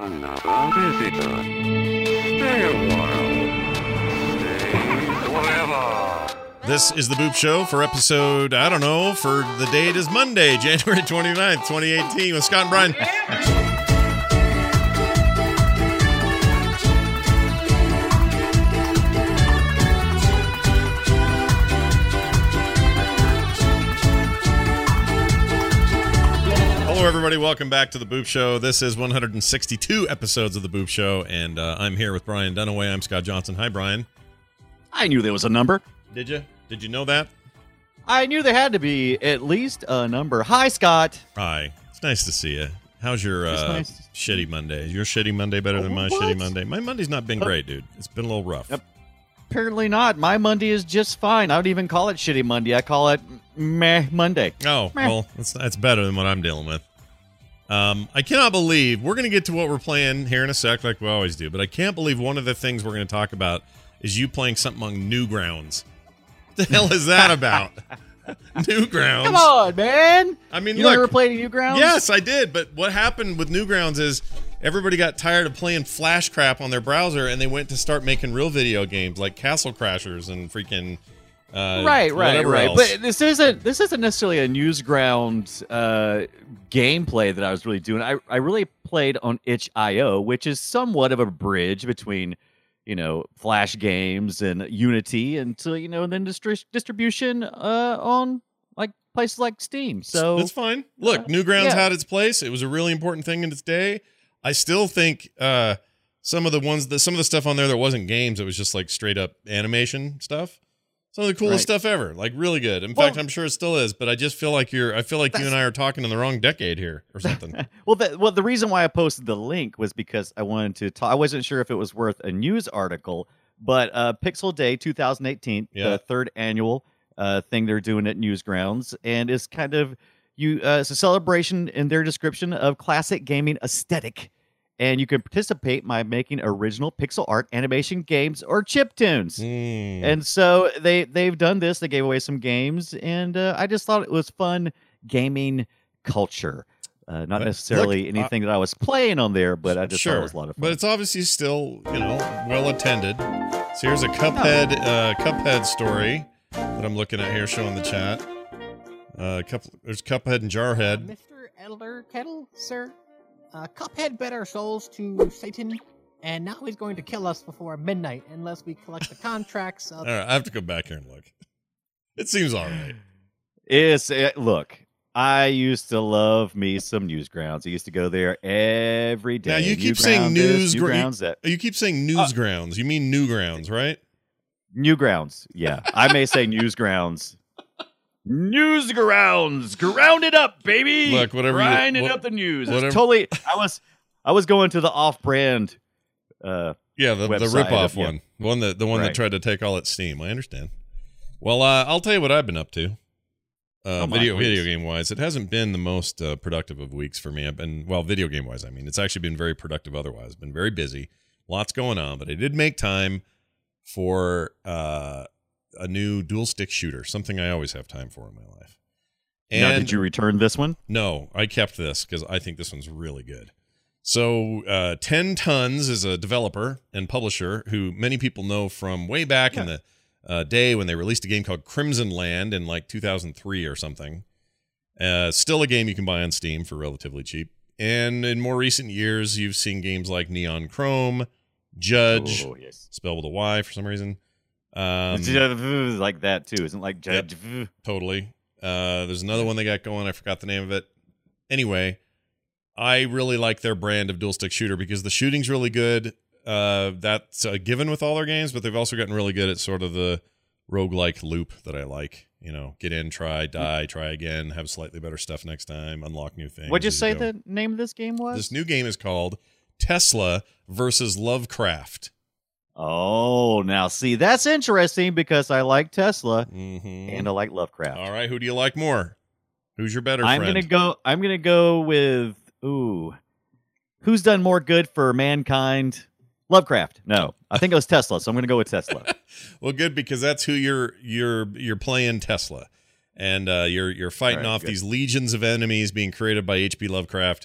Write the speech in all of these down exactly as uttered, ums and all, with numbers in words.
Another visitor. Stay a while. Stay forever. This is the Boop Show for episode, I don't know, for the date is Monday, January twenty-ninth, twenty eighteen, with Scott and Brian. Hello, everybody. Welcome back to the Boop Show. This is one hundred sixty-two episodes of the Boop Show, and uh, I'm here with Brian Dunaway. I'm Scott Johnson. Hi, Brian. I knew there was a number. Did you? Did you know that? I knew there had to be at least a number. Hi, Scott. Hi. It's nice to see you. How's your uh, nice. shitty Monday? Is your shitty Monday better than my What? shitty Monday? My Monday's not been Uh, great, dude. It's been a little rough. Yep. Apparently not. My Monday is just fine. I don't even call it Shitty Monday. I call it Meh Monday. Oh, Meh. well, that's, that's better than what I'm dealing with. Um, I cannot believe, we're going to get to what we're playing here in a sec like we always do, but I can't believe one of the things we're going to talk about is you playing something on Newgrounds. What the hell is that about? Newgrounds. Come on, man. I mean, you look. ever played Newgrounds? Yes, I did, but what happened with Newgrounds is everybody got tired of playing Flash crap on their browser, and they went to start making real video games like Castle Crashers and freaking uh, Right, right, whatever right. else. But this isn't this isn't necessarily a Newsground uh, gameplay that I was really doing. I, I really played on itch dot i o, which is somewhat of a bridge between, you know, Flash games and Unity, and to, you know, and then distri- distribution uh, on like places like Steam. So that's fine. Look, uh, Newgrounds yeah. had its place. It was a really important thing in its day. I still think uh, some of the ones that some of the stuff on there that wasn't games, it was just like straight up animation stuff. Some of the coolest Right. stuff ever. Like really good. In Well- fact, I'm sure it still is, but I just feel like you're I feel like you and I are talking in the wrong decade here or something. Well, the, well, the reason why I posted the link was because I wanted to talk. I wasn't sure if it was worth a news article, but uh, Pixel Day twenty eighteen, Yeah. the third annual uh, thing they're doing at Newsgrounds, and it's kind of you. Uh, it's a celebration in their description of classic gaming aesthetic, and you can participate by making original pixel art, animation games, or chiptunes. Mm. And so they they've done this. They gave away some games, and uh, I just thought it was fun gaming culture. Uh, not But necessarily look, anything that I was playing on there, but I just sure, thought it was a lot of fun. but it's obviously still, you know, well attended. So here's a Cuphead, uh, Cuphead story that I'm looking at here, showing the chat. Uh, couple, there's Cuphead and Jarhead. Mister Elder Kettle, sir, uh, Cuphead bet our souls to Satan, and now he's going to kill us before midnight unless we collect the contracts. Of- All right, I have to go back here and look. It seems all right. It's it, look. I used to love me some Newsgrounds. I used to go there every day. Now you keep saying Newground this, news. Newgrounds that. You keep saying Newsgrounds. You mean Newgrounds, right? Newgrounds. Yeah, I may say Newsgrounds. Newsgrounds, ground it up, baby. Look, whatever you- grinding what- up the news. It's whatever- totally. I was, I was going to the off-brand. Uh, Yeah, the, the Website ripoff of- yeah. one, the one that the one that Right. tried to take all its steam. I understand. Well, uh, I'll tell you what I've been up to. Uh, Come on, video please. video game wise, it hasn't been the most uh, productive of weeks for me. I've been well, video game wise. I mean, it's actually been very productive. Otherwise, been very busy, lots going on. But I did make time for uh, a new dual stick shooter, something I always have time for in my life. And now, did you return this one? no, I kept this because I think this one's really good. So, uh, ten Tons is a developer and publisher who many people know from way back in the uh, day when they released a game called Crimson Land in like two thousand three or something. Uh, still a game you can buy on Steam for relatively cheap. And in more recent years, you've seen games like Neon Chrome, Judge, Oh, yes. spelled with a Y for some reason. Um, It's like that too, isn't it? Like Judge. Totally. Uh, there's another one they got going. I forgot the name of it. Anyway, I really like their brand of dual stick shooter because the shooting's really good. Uh, that's a given with all their games, but they've also gotten really good at sort of the roguelike loop that I like. You know, get in, try, die, try again, have slightly better stuff next time, unlock new things. What'd you as say go. the name of this game was? This new game is called Tesla versus Lovecraft. Oh, now see, that's interesting because I like Tesla Mm-hmm. and I like Lovecraft. All right, who do you like more? Who's your better I'm friend? gonna go. I'm gonna go with ooh. Who's done more good for mankind? Lovecraft. No, I think it was Tesla. So I'm gonna go with Tesla. Well, good, because that's who you're you're you're playing, Tesla, and uh, you're you're fighting All right, off good. these legions of enemies being created by H P Lovecraft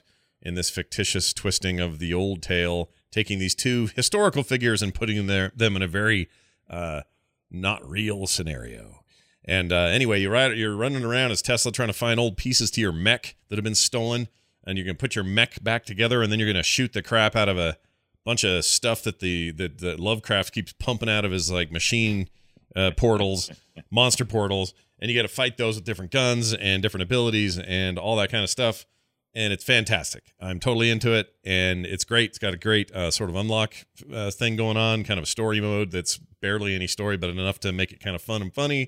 in this fictitious twisting of the old tale, taking these two historical figures and putting them, there, them in a very uh, not real scenario. And uh, anyway, you're, right, you're running around as Tesla trying to find old pieces to your mech that have been stolen, and you're going to put your mech back together, and then you're going to shoot the crap out of a bunch of stuff that the that, that Lovecraft keeps pumping out of his like machine uh, portals, monster portals, and you got to fight those with different guns and different abilities and all that kind of stuff. And it's fantastic. I'm totally into it, and it's great. It's got a great uh, sort of unlock uh, thing going on, kind of a story mode that's barely any story, but enough to make it kind of fun and funny.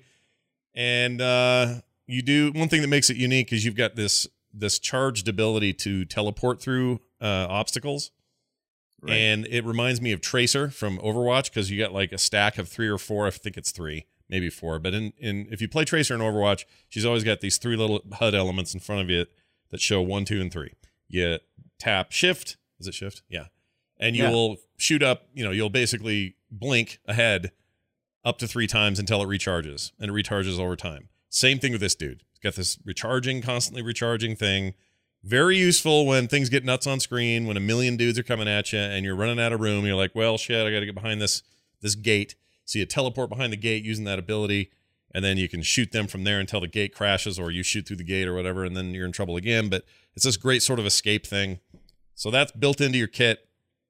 And uh, you do one thing that makes it unique is you've got this this charged ability to teleport through uh, obstacles. Right. And it reminds me of Tracer from Overwatch, because you got like a stack of three or four. I think it's three, maybe four. But in, in if you play Tracer in Overwatch, she's always got these three little H U D elements in front of you that show one, two, and three. You tap shift. Is it shift? Yeah. And you Yeah. will shoot up, you know, you'll basically blink ahead up to three times until it recharges, and it recharges over time. Same thing with this dude. He's got this recharging, constantly recharging thing. Very useful when things get nuts on screen, when a million dudes are coming at you and you're running out of room. You're like, well, shit, I got to get behind this this gate. So you teleport behind the gate using that ability, and then you can shoot them from there until the gate crashes, or you shoot through the gate or whatever, and then you're in trouble again. But it's this great sort of escape thing. So that's built into your kit.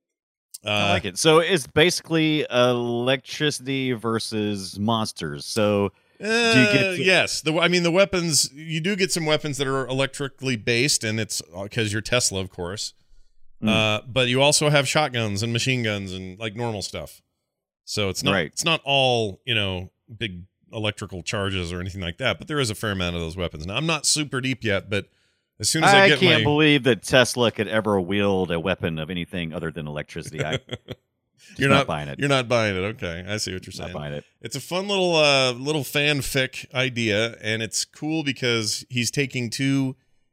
Uh, I like it. So it's basically electricity versus monsters. So Uh, do you get to- yes, the I mean the weapons. You do get some weapons that are electrically based, and it's because you're Tesla, of course. Mm. Uh, but you also have shotguns and machine guns and like normal stuff. So it's not Right. it's not all, you know, big electrical charges or anything like that. But there is a fair amount of those weapons. Now I'm not super deep yet, but as soon as I, I get can't my believe that Tesla could ever wield a weapon of anything other than electricity. I, just you're not, not, buying it. You're not buying it. Okay, I see what you're Not saying. buying it. It's a fun little uh, little fanfic idea, and it's cool because he's taking two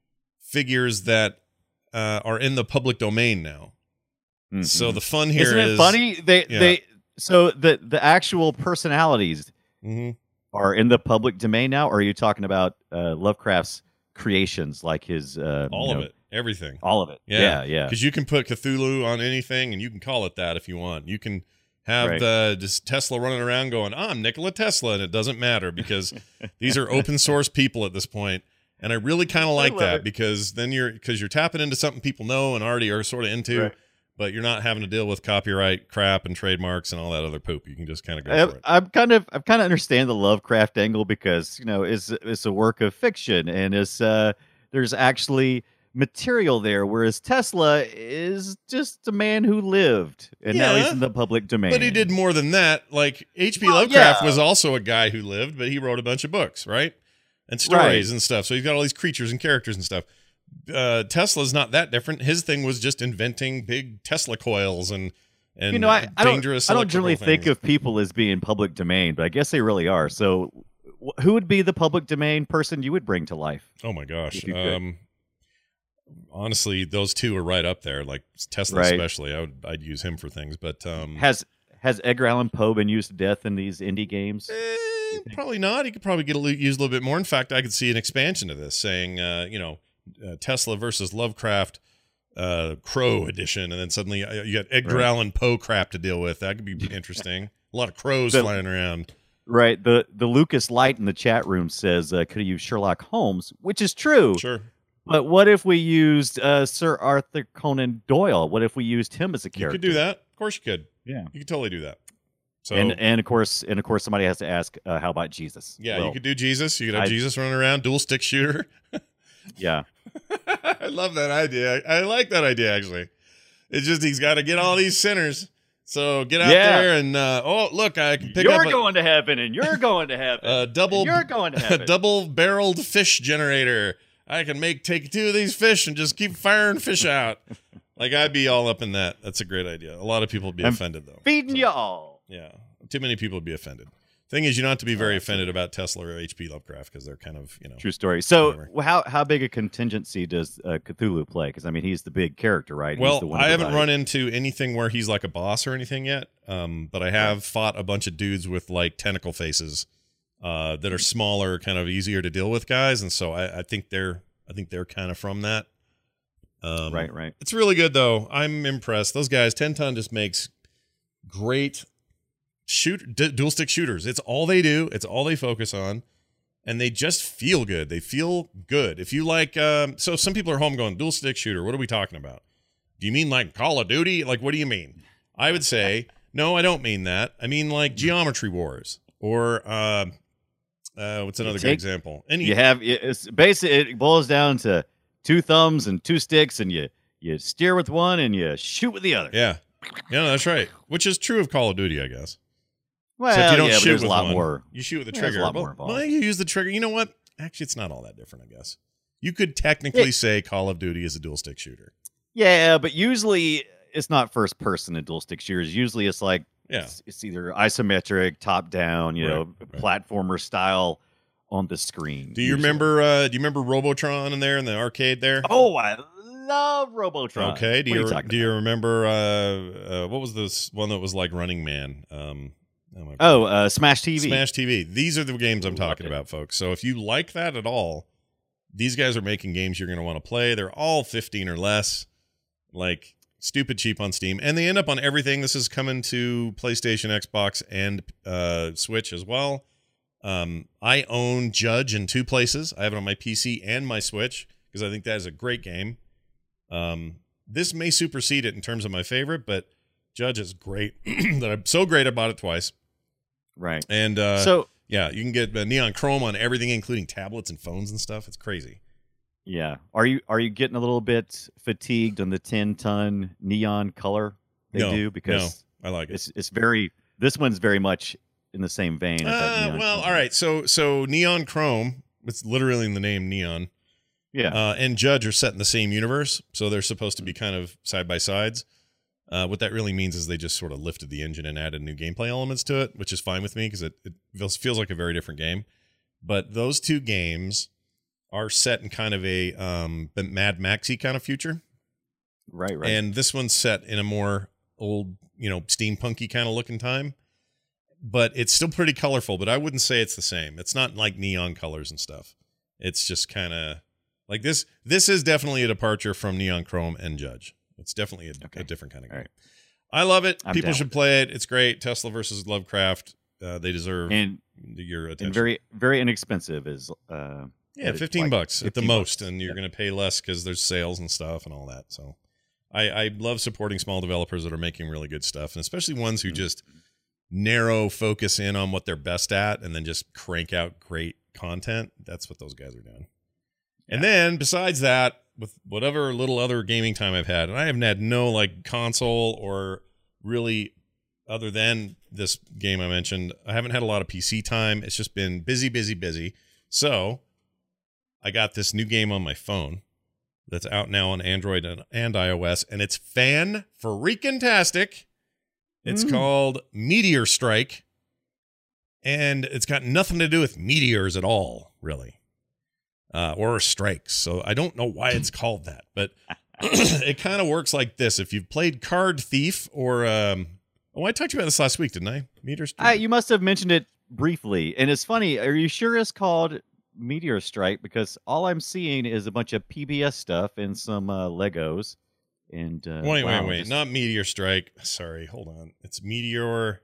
figures that uh, are in the public domain now. Mhm. So the fun here Isn't it is- funny? They Yeah. they so the the actual personalities Mhm. are in the public domain now. Or are you talking about uh, Lovecraft's creations, like his uh, all you of know, it, everything. all of it? Yeah. Yeah, yeah. Because you can put Cthulhu on anything, and you can call it that if you want. You can have Right. the just Tesla running around going, "I'm Nikola Tesla," and it doesn't matter because these are open source people at this point. And I really kind of like love that it. because then you're because you're tapping into something people know and already are sort of into, Right. but you're not having to deal with copyright crap and trademarks and all that other poop. You can just kind of go I, for it. I'm kind of I kind of understand the Lovecraft angle because you know it's it's a work of fiction and it's uh there's actually material there, whereas Tesla is just a man who lived and now he's Yeah, in the public domain. But he did more than that. Like H P Well, Lovecraft yeah. was also a guy who lived, but he wrote a bunch of books, right? And stories Right. and stuff. So he's got all these creatures and characters and stuff. Uh, Tesla's not that different. His thing was just inventing big Tesla coils and and You know, I, I don't dangerous. I don't generally electrical think things. of people as being public domain, but I guess they really are. So, wh- who would be the public domain person you would bring to life? Oh my gosh. if you could. Um, honestly, those two are right up there. Like Tesla, Right. especially. I would I'd use him for things. But um, Has has Edgar Allan Poe been used to death in these indie games? Eh, probably not. He could probably get a, li- use a little bit more. In fact, I could see an expansion of this, saying, uh, you know, uh, Tesla versus Lovecraft, uh, Crow edition, and then suddenly uh, you got Edgar Right. Allan Poe crap to deal with. That could be interesting. A lot of crows The- flying around. Right. The the Lucas Light in the chat room says uh, could have used Sherlock Holmes, which is true. Sure. But what if we used uh, Sir Arthur Conan Doyle? What if we used him as a You character? could do that. Of course, you could. Yeah. You could totally do that. So and and of course and of course somebody has to ask, uh, how about Jesus? yeah, Well, you could do Jesus. You could have I- Jesus running around, dual stick shooter. Yeah. I love that idea. I like that idea actually. It's just he's got to get all these sinners. So get out Yeah. there and uh, oh look, I can pick You're up a, going to heaven, and you're going to heaven. a double and you're going to a heaven. double-barreled fish generator. I can make take two of these fish and just keep firing fish out. Like I'd be all up in that. That's a great idea. A lot of people would be I'm offended though. Feeding So, you all. Yeah, too many people would be offended. Thing is, you don't have to be very offended about Tesla or H P Lovecraft because they're kind of you know. True story. So, Whatever. wh- how how big a contingency does uh, Cthulhu play? Because I mean, he's the big character, right? He's Well, the one I haven't everybody- run into anything where he's like a boss or anything yet. Um, but I have fought a bunch of dudes with like tentacle faces, uh, that are smaller, kind of easier to deal with guys, and so I, I think they're I think they're kind of from that. Um, right, right. It's really good though. I'm impressed. Those guys, ten ton just makes great shoot d- dual stick shooters. It's all they do. It's all they focus on. And they just feel good. They feel good. If you like, um, so some people are home going, dual stick shooter, what are we talking about? Do you mean like Call of Duty? Like, what do you mean? I would say, no, I don't mean that. I mean like Geometry Wars or, uh, uh, what's another take, good example? Any, you have, it's basically, it boils down to two thumbs and two sticks, and you, you steer with one and you shoot with the other. Yeah. Yeah, that's right. Which is true of Call of Duty, I guess. Well, Except you don't yeah, but shoot there's with a lot one. more. You shoot with the Yeah, there's a trigger. lot well, more involved. well, you use the trigger. You know what? Actually, it's not all that different, I guess. You could technically Yeah. say Call of Duty is a dual stick shooter. Yeah, but usually it's not first person in dual stick shooters. Usually it's like Yeah. it's, it's either isometric, top down, you Right, know, right. platformer style on the screen. Do you usually. remember? Uh, do you remember Robotron in there in the arcade there? Oh, I love Robotron. Okay. Do What are you, talking do you about? remember? Uh, uh, what was this one that was like Running Man? Um, oh, my Oh, uh, Smash T V. Smash T V. These are the games I'm Loved talking it. about, folks. So if you like that at all, these guys are making games you're going to want to play. They're all fifteen or less, like stupid cheap on Steam, and they end up on everything. This is coming to PlayStation, Xbox, and uh, Switch as well. Um, I own Judge in two places. I have it on my P C and my Switch because I think that is a great game. Um, this may supersede it in terms of my favorite, but Judge is great. that I'm so great I bought it twice. Right. And uh, so, yeah, you can get uh, neon chrome on everything, including tablets and phones and stuff. It's crazy. yeah. Are you are you getting a little bit fatigued on the ten ton neon color they No, do? Because I like it. it's it's very this one's very much in the same vein. as that Uh, neon well, color. all right. So so neon chrome. It's literally in the name neon. Yeah. Uh, and Judge are set in the same universe, so they're supposed to be kind of side by sides. Uh, what that really means is they just sort of lifted the engine and added new gameplay elements to it, which is fine with me because it, it feels, feels like a very different game. But those two games are set in kind of a um, Mad Maxy kind of future. right. Right. And this one's set in a more old, you know, steampunky kind of looking time. But it's still pretty colorful, but I wouldn't say it's the same. It's not like neon colors and stuff. It's just kind of like this. This is definitely a departure from Neon Chrome and Judge. It's definitely a, Okay. a different kind of game. All right. I love it. I'm People down should with play it. It's great. Tesla versus Lovecraft. Uh, they deserve and your attention. and very very inexpensive is uh yeah, it's fifteen like bucks at the fifteen most, bucks. and you're Yeah. going to pay less because there's sales and stuff and all that. So, I, I love supporting small developers that are making really good stuff, and especially ones who Mhm. just narrow focus in on what they're best at, and then just crank out great content. That's what those guys are doing. And then besides that, with whatever little other gaming time I've had, and I haven't had no like console or really other than this game I mentioned, I haven't had a lot of P C time. It's just been busy, busy, busy. So I got this new game on my phone that's out now on Android and, and iOS, and it's fan freaking tastic. It's Mm. called Meteor Strike, and it's got nothing to do with meteors at all, really, uh, or strikes. So I don't know why it's called that, but it kind of works like this. If you've played Card Thief or um, oh, I talked to you about this last week, didn't I? Meteor Strike. I, you must have mentioned it briefly, and it's funny. Are you sure it's called Meteor Strike? Because all I'm seeing is a bunch of P B S stuff and some uh, Legos. And uh, wait, wow, wait, wait! just- Not Meteor Strike. Sorry, hold on. It's Meteor.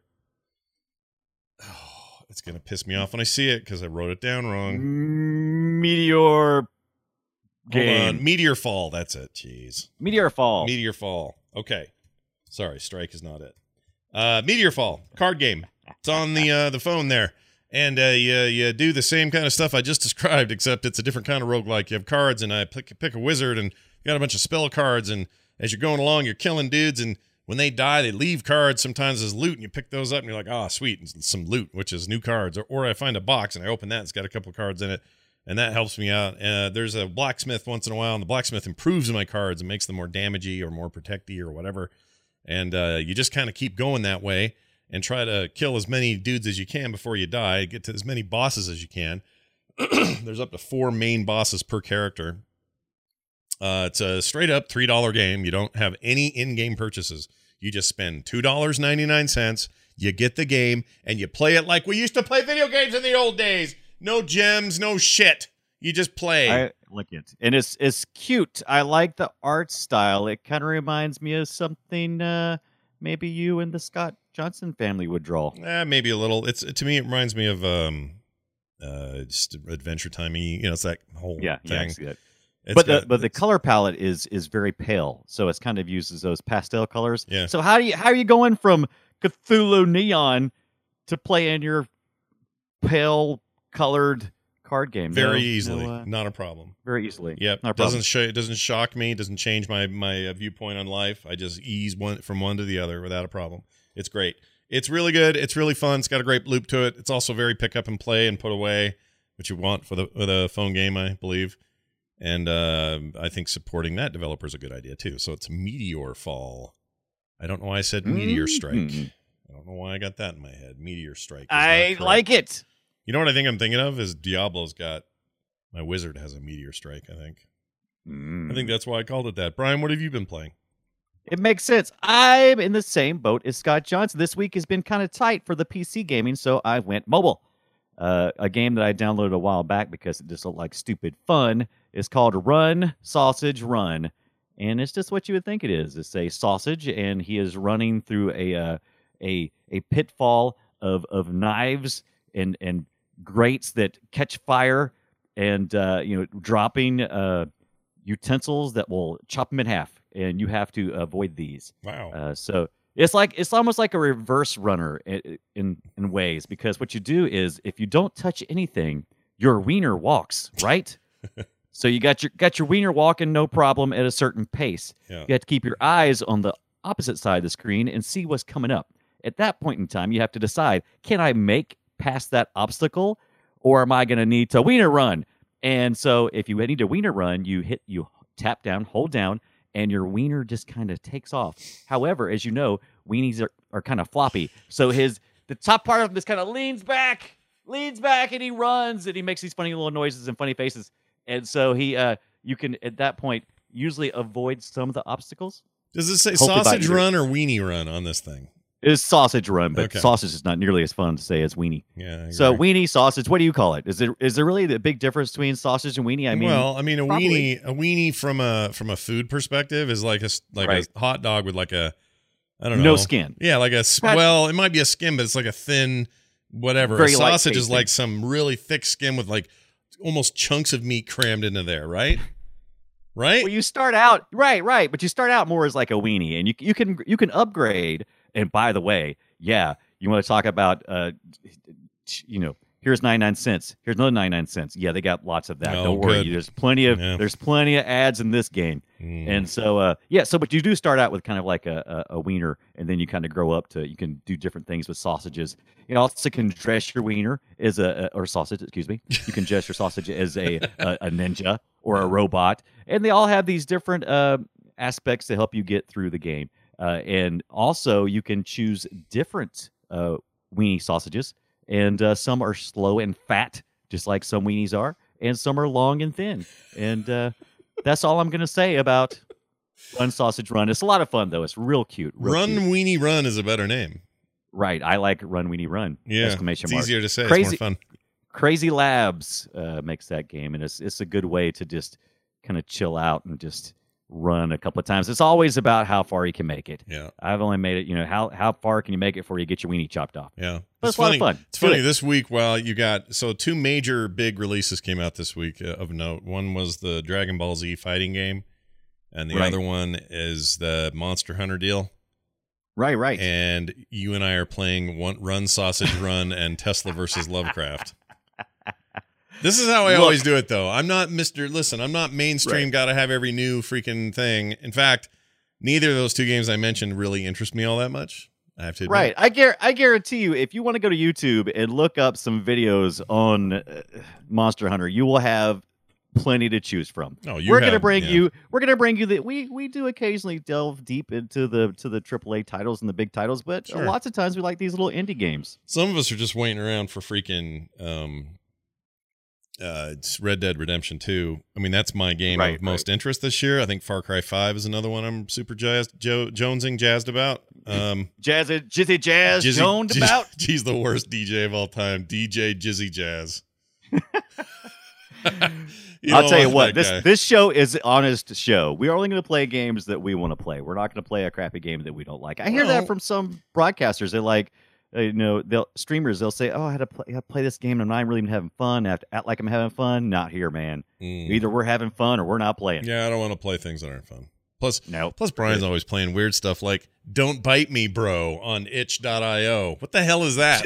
Oh, it's gonna piss me off when I see it because I wrote it down wrong. Meteor Hold game. on, Meteor Fall. That's it. Jeez. Meteor Fall. Meteor Fall. Okay. Sorry, Strike is not it. Uh, Meteor Fall card game. It's on the uh, the phone there, and uh, you you do the same kind of stuff I just described, except it's a different kind of roguelike. You have cards, and I pick pick a wizard, and you got a bunch of spell cards, and as you're going along, you're killing dudes, and when they die, they leave cards sometimes as loot, and you pick those up, and you're like, oh, sweet, and some loot, which is new cards, or, or I find a box and I open that, it's got a couple cards in it, and that helps me out. Uh, there's a blacksmith once in a while, and the blacksmith improves my cards and makes them more damagey or more protecty or whatever. And uh, you just kind of keep going that way and try to kill as many dudes as you can before you die, get to as many bosses as you can. There's up to four main bosses per character. Uh, it's a straight up three dollar game. You don't have any in-game purchases. You just spend two dollars and ninety-nine cents. You get the game, and you play it like we used to play video games in the old days. No gems, no shit. You just play. I, like it, and it's it's cute. I like the art style. It kind of reminds me of something uh, maybe you and the Scott Johnson family would draw. Eh, maybe a little. It's to me, it reminds me of um, uh, just Adventure Timey. You know, it's that whole Yeah, yeah, I thing. see that. It's But the got- but the it's- color palette is is very pale, so it's kind of uses those pastel colors. Yeah. So how do you how are you going from Cthulhu Neon to playing your pale colored card game? very No- easily, no, uh, not a problem. very easily. Yep, Not a problem. doesn't sh- it doesn't shock me. Doesn't change my my uh, viewpoint on life. I just ease one from one to the other without a problem. It's great. It's really good. It's really fun. It's got a great loop to it. It's also very pick up and play and put away, which you want for the with a phone game, I believe. And uh, I think supporting that developer is a good idea too. So it's Meteor Fall. I don't know why I said Meteor Strike. Mhm. I don't know why I got that in my head. Meteor Strike. is I not correct. like it. You know what I think I'm thinking of is Diablo's got my wizard has a Meteor Strike. I think. I think that's why I called it that. Brian, what have you been playing? It makes sense. I'm in the same boat as Scott Johnson. This week has been kind of tight for the P C gaming, so I went mobile. Uh, a game that I downloaded a while back because it just looked like stupid fun is called Run Sausage Run, and it's just what you would think it is. It's a sausage, and he is running through a uh, a a pitfall of of knives and and grates that catch fire, and uh, you know dropping uh, utensils that will chop him in half, and you have to avoid these. Wow. Uh, so it's like it's almost like a reverse runner in, in in ways, because what you do is if you don't touch anything, your wiener walks, right? So you got your got your wiener walking no problem at a certain pace. Yeah. You have to keep your eyes on the opposite side of the screen and see what's coming up. At that point in time, you have to decide: can I make past that obstacle, or am I going to need to wiener run? And so if you need to wiener run, you hit you tap down, hold down, and your wiener just kind of takes off. However, as you know, weenies are, are kind of floppy. So his the top part of him just kind of leans back, leans back, and he runs, and he makes these funny little noises and funny faces. And so he, uh, you can at that point usually avoid some of the obstacles. Does it say Hopefully by sausage either- run or weenie run on this thing? It is sausage run, but Okay. sausage is not nearly as fun to say as weenie. Yeah. I So agree. weenie, sausage, what do you call it? Is there is there really a big difference between sausage and weenie? I mean, well, I mean, a probably. weenie, a weenie from a from a food perspective is like a s- like Right. a hot dog with like a, I don't know, no skin. Yeah, like a s- Pat- well, it might be a skin, but it's like a thin, whatever. Very a light sausage is tasting. like some really thick skin with like almost chunks of meat crammed into there, right? Right? Well, you start out right, right, but you start out more as like a weenie, and you you can you can upgrade. And by the way, yeah, you want to talk about, uh, you know, here's ninety-nine cents, here's another ninety-nine cents. Yeah, they got lots of that. Oh, Don't worry, good. there's plenty of Yeah. there's plenty of ads in this game. Mm. And so, uh, yeah, so but you do start out with kind of like a, a, a wiener, and then you kind of grow up to you can do different things with sausages. You also can dress your wiener as a, a or sausage, excuse me. You can dress your sausage as a, a a ninja or a robot, and they all have these different uh, aspects to help you get through the game. Uh, and also, you can choose different uh, weenie sausages, and uh, some are slow and fat, just like some weenies are, and some are long and thin. And uh, that's all I'm going to say about Run Sausage Run. It's a lot of fun, though. It's real cute. Real Run cute. weenie run is a better name. Right. I like Run Weenie Run. Yeah, Exclamation it's mark. easier to say. Crazy- It's more fun. Crazy Labs uh, makes that game, and it's it's a good way to just kind of chill out and just run a couple of times. It's always about how far you can make it. Yeah, I've only made it, you know, how how far can you make it before you get your weenie chopped off? yeah. But it's a lot of fun. It's Do funny it. this week. Well, you got so two major big releases came out this week uh, of note. One was the Dragon Ball Z fighting game, and the Right. other one is the Monster Hunter deal. Right, right. And you and I are playing one Run Sausage Run and Tesla versus Lovecraft. This is how I Look. always do it, though. I'm not Mister Listen, I'm not mainstream. Right. Got to have every new freaking thing. In fact, neither of those two games I mentioned really interest me all that much. I have to admit. Right. I, gar- I guarantee you, if you want to go to YouTube and look up some videos on uh, Monster Hunter, you will have plenty to choose from. Oh, you we're gonna have- bring yeah. you. We're gonna bring you that we we do occasionally delve deep into the to the triple A titles and the big titles, but Sure. lots of times we like these little indie games. Some of us are just waiting around for freaking um, uh, it's Red Dead Redemption two. I mean, that's my game Right, of most interest this year. I think Far Cry five is another one I'm super jazzed, jo- jonesing, jazzed about. Um, Jazz, Jizzy Jazz, Jizzy- zoned Jizzy- about. He's the worst D J of all time. D J Jizzy Jazz. You I'll don't tell you want what, that this guy. this show is an honest show. We're only going to play games that we want to play. We're not going to play a crappy game that we don't like. I hear Well- that from some broadcasters. They're like, uh, you know, they'll streamers. They'll say, "Oh, I had to play, I had to play this game, and I'm not really even having fun. I have to act like I'm having fun. Not here, man. Mm. Either we're having fun or we're not playing." Yeah, I don't want to play things that aren't fun. Plus, No. plus Brian's always playing weird stuff like "Don't Bite Me, Bro" on itch dot io. What the hell is that?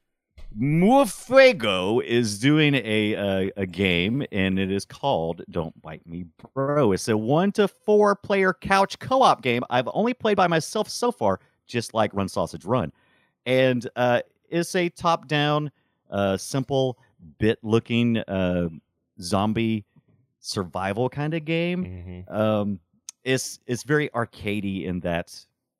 Mufuego is doing a, a a game, and it is called "Don't Bite Me, Bro." It's a one to four player couch co-op game. I've only played by myself so far, just like Run Sausage Run, and uh, it's a top down, uh, simple, bit looking uh, zombie survival kind of game. Mhm. Um, it's it's very arcadey in that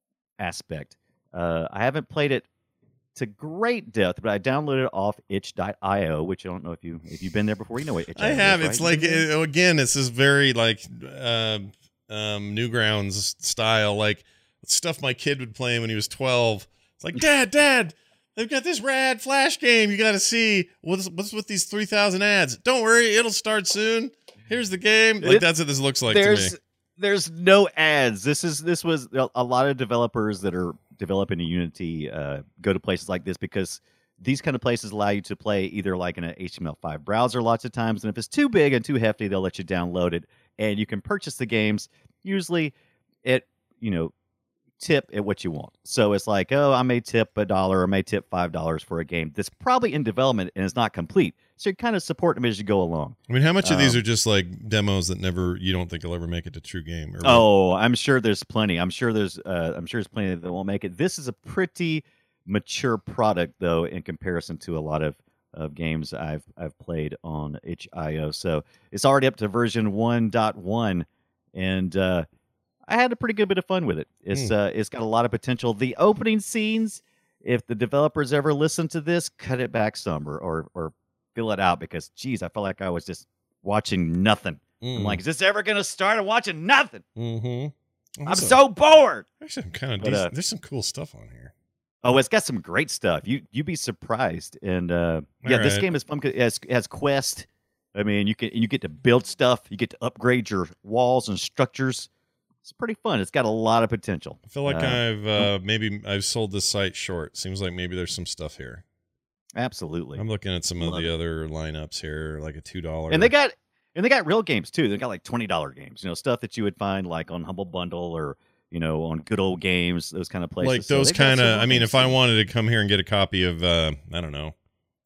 aspect. Uh, I haven't played it to great depth, but I downloaded it off itch dot io, which I don't know if you if you've been there before. You know what itch I is, have. right? It's like uh, again, it's this very like uh, um, Newgrounds style, like stuff my kid would play when he was twelve. It's like, Dad, Dad, they've got this rad Flash game. You got to see what's what's with these three thousand ads. Don't worry, it'll start soon. Here's the game. Like It- that's what this looks like to there's me. there's no ads. This is this was a lot of developers that are developing in Unity uh, go to places like this because these kind of places allow you to play either like in an H T M L five browser lots of times, and if it's too big and too hefty, they'll let you download it, and you can purchase the games usually at you know tip at what you want. So it's like, oh, I may tip a dollar, I may tip five dollars for a game that's probably in development and is not complete. So you kind of support them as you go along. I mean, how much of these um, are just like demos that never you don't think will ever make it to true game? Or Oh, I'm sure there's plenty. I'm sure there's uh, I'm sure there's plenty that won't make it. This is a pretty mature product though in comparison to a lot of, of games I've I've played on itch dot io. So it's already up to version one point one, and uh, I had a pretty good bit of fun with it. It's uh, it's got a lot of potential. The opening scenes, if the developers ever listen to this, cut it back some or or, or fill it out because geez, I felt like I was just watching nothing. Mm. I'm like, is this ever gonna start? I'm watching nothing. Mm-hmm. I'm so bored. Actually, I'm kind of But, decent. uh, There's some cool stuff on here. Oh, it's got some great stuff. You you'd be surprised. And uh, yeah, this Alright. game is fun. 'Cause It has, it has quest. I mean, you can you get to build stuff. You get to upgrade your walls and structures. It's pretty fun. It's got a lot of potential. I feel like Uh, I've uh, maybe I've sold this site short. Seems like maybe there's some stuff here. Absolutely. I'm looking at some of Love the it. other lineups here, like a two dollar. And they got and they got real games too. They got like twenty dollar games. You know, stuff that you would find like on Humble Bundle or you know on Good Old Games. Those kind of places. like So those they've got kind some of. real I mean, games, if I too. wanted to come here and get a copy of, uh, I don't know,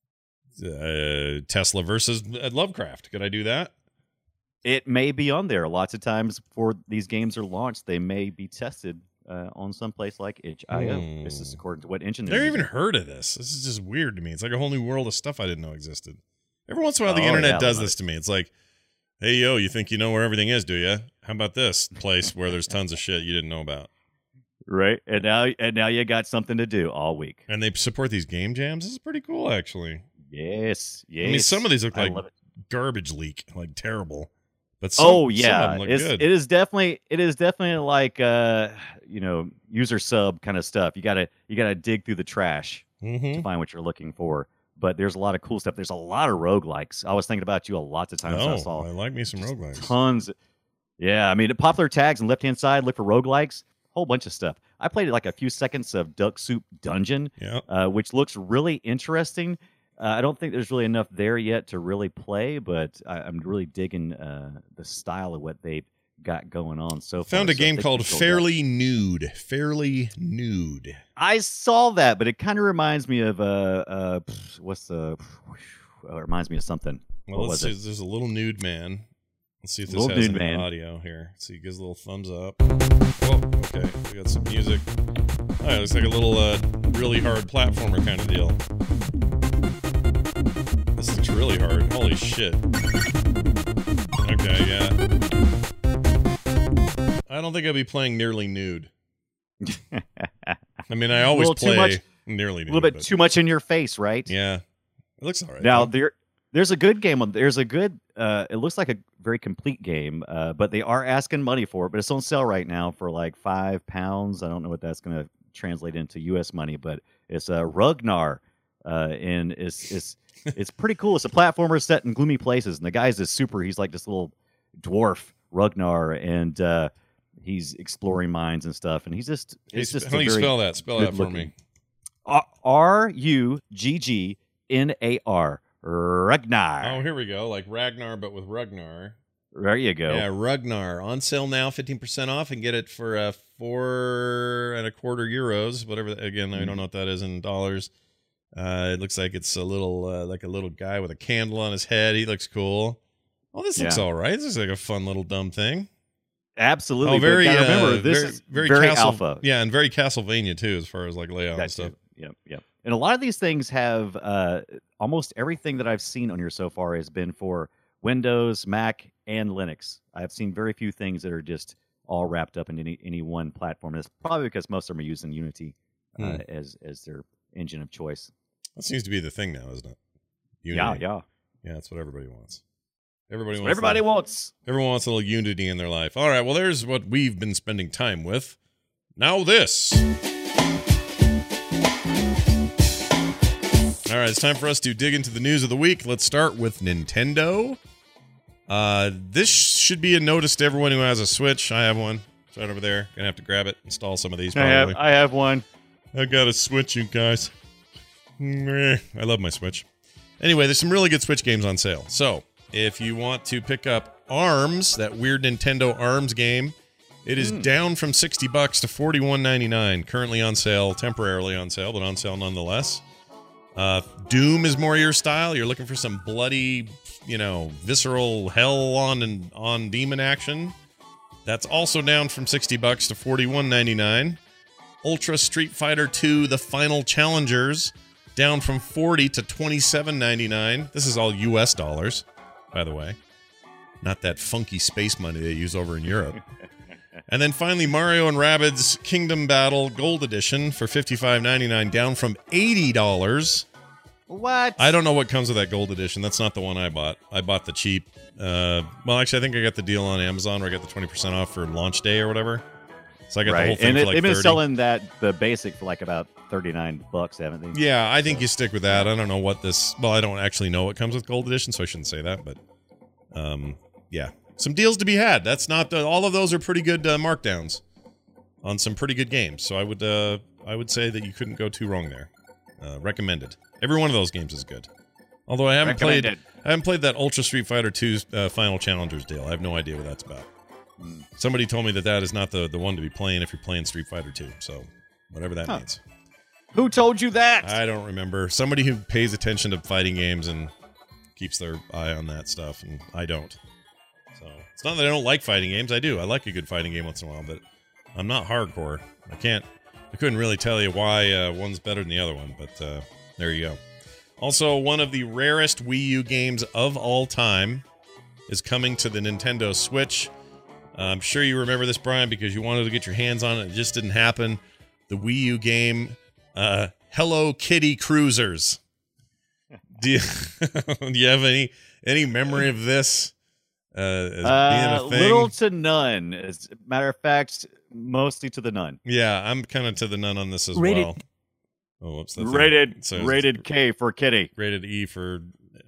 uh, Tesla versus uh, Lovecraft, could I do that? It may be on there. Lots of times before these games are launched, they may be tested uh, on some place like itch dot io. Hmm. This is according to what engine they're Never even using. heard of this. This is just weird to me. It's like a whole new world of stuff I didn't know existed. Every once in a while, the Oh, internet yeah, does love this to me. It's like, hey, yo, you think you know where everything is, do you? How about this place where there's tons of shit you didn't know about? Right, and now and now you got something to do all week. And they support these game jams. This is pretty cool, actually. Yes, yes. I mean, some of these look I like love it. garbage leak, like terrible. But some, Oh some yeah, of them look it's, good. it is definitely it is definitely like uh you know user sub kind of stuff. You gotta you gotta dig through the trash Mhm. to find what you're looking for. But there's a lot of cool stuff. There's a lot of roguelikes. I was thinking about you a lot of times. I Oh, saw I like me some roguelikes. tons. Yeah, I mean, popular tags on left hand side. Look for roguelikes. Whole bunch of stuff. I played like a few seconds of Duck Soup Dungeon, Yeah. uh, which looks really interesting. Uh, I don't think there's really enough there yet to really play, but I, I'm really digging uh, the style of what they've got going on so far. Found a So game they called control Fairly Nude. Fairly Nude. that. I saw that, but it kind of reminds me of uh, uh, what's the? Uh, it reminds me of something. Well, What let's was see. There's a little nude man. Let's see if this Little has nude any man. audio here. Let's see, he gives a little thumbs up. Oh, okay. We got some music. Oh, it looks like a little uh, really hard platformer kind of deal. This looks really hard. Holy shit. Okay, yeah. I don't think I'd be playing nearly nude. I mean, I always Little too play much- nearly A nude. little bit but- too much in your face, right? Yeah. It looks all right. Now though. there, there's a good game on. There's a good. Uh, it looks like a very complete game, uh, but they are asking money for it. But it's on sale right now for like five pounds. I don't know what that's going to translate into U S money, but it's a uh, Rugnar. uh, and it's it's it's pretty cool. It's a platformer set in gloomy places, and the guy's this super. He's like this little dwarf Ragnar, and uh, he's exploring mines and stuff. And he's just Hey, it's just how do you spell that? Spell that for me. R U G G N A R Ragnar. Oh, here we go. Like Ragnar, but with Ragnar. There you go. Yeah, Ragnar on sale now, fifteen percent off, and get it for uh, four and a quarter euros. Whatever. Again, I don't know what that is in dollars. Uh, it looks like it's a little uh, like a little guy with a candle on his head. He looks cool. Oh, this looks Yeah. all right. This is like a fun little dumb thing. Absolutely. Oh, very. But you gotta remember, uh, this very, is very, very Castle- alpha. Yeah, and very Castlevania too, as far as like layout and That stuff. too. Yep, yep. And a lot of these things have uh, almost everything that I've seen on here so far has been for Windows, Mac, and Linux. I've seen very few things that are just all wrapped up in any any one platform. And it's probably because most of them are using Unity uh, Hmm. as as their engine of choice. That seems to be the thing now, isn't it? Yeah, Unity. yeah. Yeah, that's what everybody wants. Everybody That's wants. what everybody that. wants. Everyone wants a little unity in their life. All right, well, there's what we've been spending time with. Now this. All right, it's time for us to dig into the news of the week. Let's start with Nintendo. Uh, this should be a notice to everyone who has a Switch. I have one. It's right over there. Gonna have to grab it, install some of these I have, probably. I have one. I got a Switch, you guys. Meh. I love my Switch. Anyway, there's some really good Switch games on sale. So, if you want to pick up ARMS, that weird Nintendo ARMS game, it is Mm. down from sixty bucks to forty-one ninety-nine. Currently on sale, temporarily on sale, but on sale nonetheless. Uh, Doom is more your style. You're looking for some bloody, you know, visceral hell on and on demon action. That's also down from sixty bucks to forty-one ninety-nine. Ultra Street Fighter two: The Final Challengers, down from forty to twenty-seven ninety-nine. This is all U S dollars, by the way. Not that funky space money they use over in Europe. And then finally, Mario and Rabbids Kingdom Battle Gold Edition for fifty-five ninety-nine, down from eighty dollars. What? I don't know what comes with that Gold Edition. That's not the one I bought. I bought the cheap. Uh, well, actually, I think I got the deal on Amazon where I got the twenty percent off for launch day or whatever. So I got the whole Right. thing And for it, like they've been thirty. selling that, the basic, for like about thirty-nine bucks, haven't they? Yeah, I think you stick with that. I don't know what this. Well, I don't actually know what comes with Gold Edition, so I shouldn't say that. But, um, yeah, some deals to be had. That's not the, all of those are pretty good uh, markdowns on some pretty good games. So I would, uh, I would say that you couldn't go too wrong there. Uh, recommended. Every one of those games is good. Although I haven't played, Recommended. I haven't played that Ultra Street Fighter two uh, Final Challengers deal. I have no idea what that's about. Mm. Somebody told me that that is not the the one to be playing if you're playing Street Fighter two. So whatever that Huh. means. Who told you that? I don't remember. Somebody who pays attention to fighting games and keeps their eye on that stuff, and I don't. So it's not that I don't like fighting games. I do. I like a good fighting game once in a while, but I'm not hardcore. I can't. I couldn't really tell you why uh, one's better than the other one, but uh, there you go. Also, one of the rarest Wii U games of all time is coming to the Nintendo Switch. Uh, I'm sure you remember this, Brian, because you wanted to get your hands on it. It just didn't happen. The Wii U game, uh, Hello Kitty Cruisers. Do you, do you have any any memory of this uh, as being Uh, a thing? little to none. As a matter of fact, mostly to the none. Yeah, I'm kind of to the none on this as Rated- well. Oh, what's the thing? Rated, So it's rated K for kitty. rated E for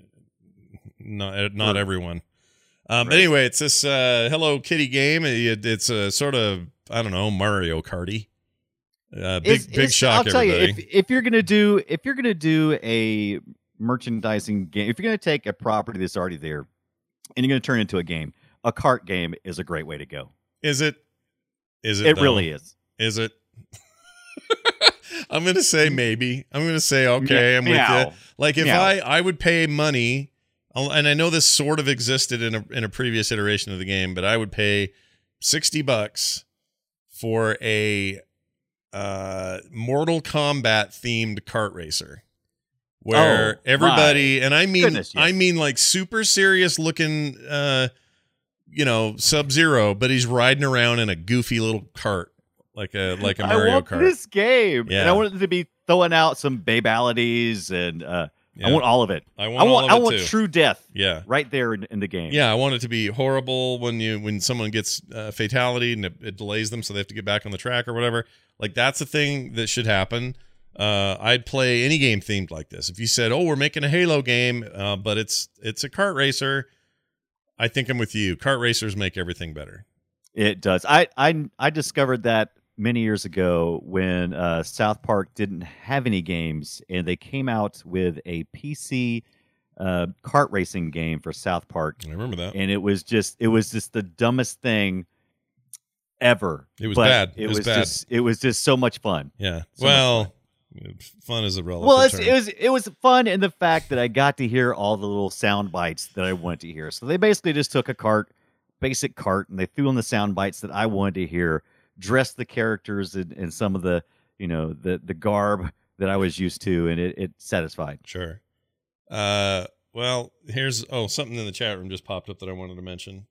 not not For- everyone. Um, but Right. anyway, it's this uh, Hello Kitty game. It, it's a sort of I don't know Mario Karty. Uh, big It's- big it's- shock, I'll tell everybody. you, if if you're gonna do if you're gonna do a merchandising game, if you're gonna take a property that's already there and you're gonna turn it into a game, a cart game is a great way to go. Is it? Is it? It though? really is. Is it? I'm gonna say maybe. I'm gonna say okay. I'm with Meow. you. Like if Meow. I I would pay money, I'll- and I know this sort of existed in a in a previous iteration of the game, but I would pay sixty bucks for a uh, Mortal Kombat themed kart racer, where Oh, everybody and I mean goodness, yes. I mean like super serious looking, uh, you know, Sub Zero, but he's riding around in a goofy little cart like a like a Mario I want Kart. this game, and Yeah. I want it to be throwing out some babalities, and uh, Yeah. I want all of it. I want I want, all of I it want too. true death Yeah. right there in, in the game. Yeah, I want it to be horrible when you when someone gets uh, fatality and it, it delays them, so they have to get back on the track or whatever. Like that's a thing that should happen. Uh, I'd play any game themed like this. If you said, "Oh, we're making a Halo game, uh, but it's it's a kart racer," I think I'm with you. Kart racers make everything better. It does. I I I discovered that many years ago when uh, South Park didn't have any games, and they came out with a P C uh, kart racing game for South Park, I remember that. and it was just it was just the dumbest thing ever. It was But bad. It, It was was, bad. just it was just so much fun. Yeah. So well, fun is a relative Well, it's, term. it was it was fun in the fact that I got to hear all the little sound bites that I wanted to hear. So they basically just took a cart, basic cart, and they threw in the sound bites that I wanted to hear, dressed the characters in, in some of the you know the the garb that I was used to, and it, it satisfied. Sure. Uh, well, here's oh something in the chat room just popped up that I wanted to mention.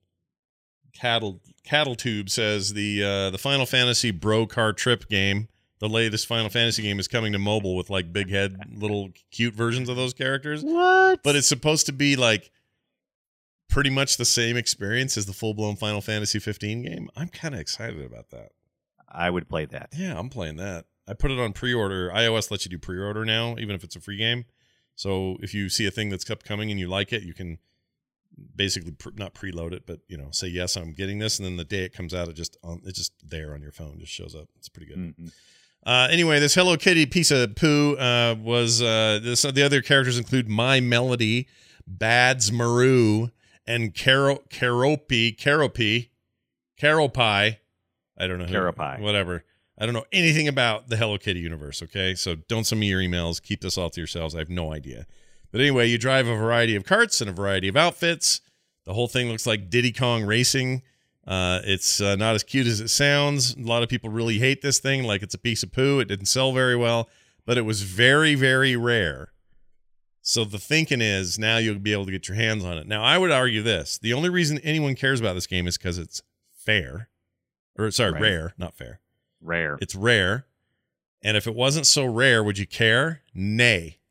Cattle Cattle Tube says the uh, the Final Fantasy Bro Car Trip game, the latest Final Fantasy game, is coming to mobile with like big head little cute versions of those characters. What? But it's supposed to be like pretty much the same experience as the full blown Final Fantasy fifteen game. I'm kind of excited about that. I would play that. Yeah, I'm playing that. I put it on pre-order. iOS lets you do pre-order now, even if it's a free game. So if you see a thing that's upcoming and you like it, you can basically pr- not preload it, but you know, say yes, I'm getting this, and then the day it comes out, it just on it's just there on your phone, just shows up. It's pretty good. Mm-mm. Uh, anyway, this Hello Kitty piece of poo uh, was uh, this. The other characters include My Melody, Bads Maru, and Caro Caropi Caropi Caropi. I don't know. who- Caropi. Whatever. I don't know anything about the Hello Kitty universe. Okay, so don't send me your emails. Keep this all to yourselves. I have no idea. But anyway, you drive a variety of carts and a variety of outfits. The whole thing looks like Diddy Kong Racing. Uh, it's uh, not as cute as it sounds. A lot of people really hate this thing like it's a piece of poo. It didn't sell very well, but it was very, very rare. So the thinking is now you'll be able to get your hands on it. Now, I would argue this. The only reason anyone cares about this game is because it's fair. Or, sorry, Right. rare, not fair. Rare. It's rare. And if it wasn't so rare, would you care? Nay.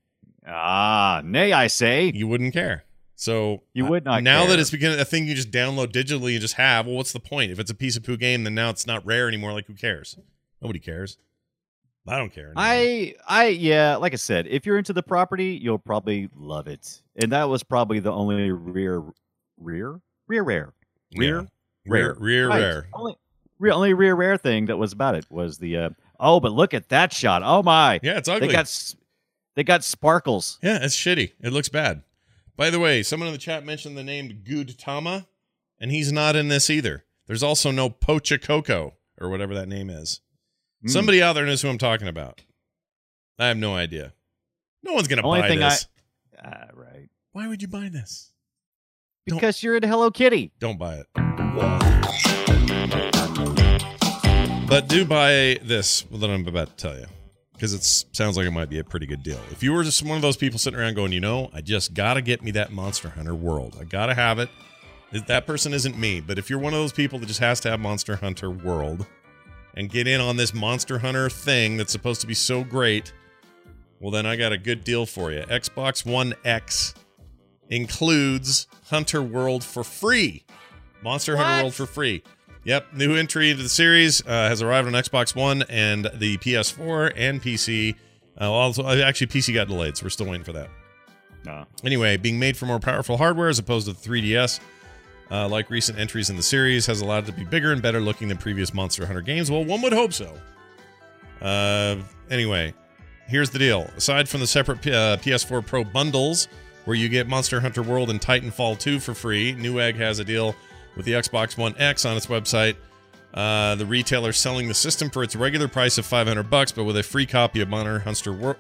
Ah, nay, I say. You wouldn't care. So You would not now care. that it's become a thing you just download digitally and just have, well, what's the point? If it's a piece of poo game, then now it's not rare anymore. Like, who cares? Nobody cares. I don't care. anymore. I, I, yeah, like I said, if you're into the property, you'll probably love it. And that was probably the only rear, rear, rear, rare, rear, Yeah. Rare, rear, Right. rare. Only, real, only rear rare thing that was about it was the. Uh, oh, but look at that shot! Oh my! Yeah, it's ugly. They got, s- they got sparkles. Yeah, it's shitty. It looks bad. By the way, someone in the chat mentioned the name Gudtama, and he's not in this either. There's also no Pochacoco, or whatever that name is. Mm. Somebody out there knows who I'm talking about. I have no idea. No one's going to Only buy thing this. I, ah, right. Why would you buy this? Don't- Because you're into Hello Kitty. Don't buy it. But do buy this that I'm about to tell you, because it sounds like it might be a pretty good deal. If you were just one of those people sitting around going, you know, I just got to get me that Monster Hunter World. I got to have it. That person isn't me. But if you're one of those people that just has to have Monster Hunter World and get in on this Monster Hunter thing that's supposed to be so great, well, then I got a good deal for you. Xbox One X includes Hunter World for free. Monster Hunter What? World for free. Yep, new entry into the series uh, has arrived on Xbox One and the P S four and P C. Uh, also, actually, P C got delayed, so we're still waiting for that. No. Anyway, being made for more powerful hardware as opposed to the three D S, uh, like recent entries in the series, has allowed it to be bigger and better looking than previous Monster Hunter games. Well, one would hope so. Uh, anyway, here's the deal. Aside from the separate P- uh, P S four Pro bundles, where you get Monster Hunter World and Titanfall two for free, Newegg has a deal with the Xbox One X on its website. Uh, the retailer selling the system for its regular price of five hundred bucks, but with a free copy of Monster Hunter World,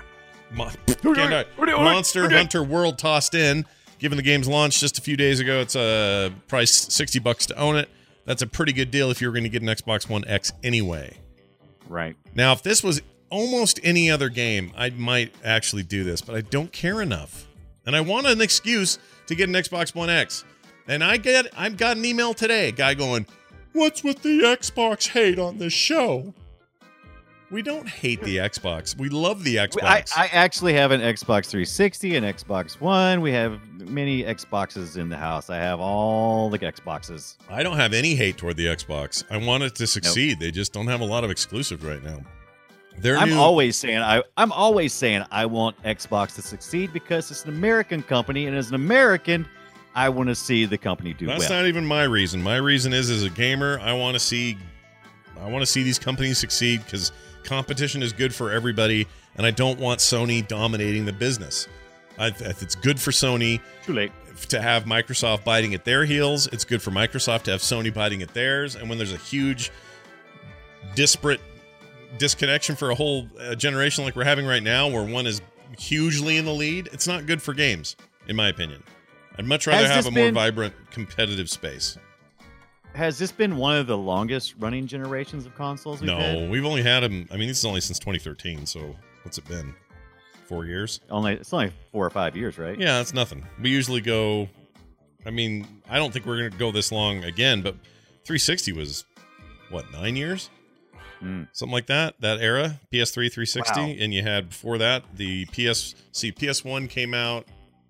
Monster Hunter World tossed in. Given the game's launch just a few days ago, it's a uh, price sixty bucks to own it. That's a pretty good deal if you're going to get an Xbox One X anyway. Right. Now, if this was almost any other game, I might actually do this, but I don't care enough. And I want an excuse to get an Xbox One X. And I get, I've got an email today, a guy going, "What's with the Xbox hate on this show?" We don't hate the Xbox. We love the Xbox. I, I actually have an Xbox three sixty, an Xbox One. We have many Xboxes in the house. I have all the Xboxes. I don't have any hate toward the Xbox. I want it to succeed. They just don't have a lot of exclusives right now. Their I'm new, always saying I I'm always saying I want Xbox to succeed because it's an American company, and as an American, I want to see the company do That's well. not even my reason. My reason is, as a gamer, I want to see, I want to see these companies succeed because competition is good for everybody, and I don't want Sony dominating the business. I, if it's good for Sony Too late. to have Microsoft biting at their heels, it's good for Microsoft to have Sony biting at theirs. And when there's a huge, disparate disconnection for a whole uh, generation like we're having right now, where one is hugely in the lead, it's not good for games, in my opinion. I'd much rather Has have this a more been- vibrant, competitive space. Has this been one of the longest running generations of consoles we've No, had? we've only had them. I mean, this is only since twenty thirteen. So what's it been? Four years? Only it's only four or five years, right? Yeah, that's nothing. We usually go. I mean, I don't think we're going to go this long again. But three sixty was what, nine years? Mm. Something like that. That era, P S three, three sixty, Wow. and you had before that the P S. See, P S one came out.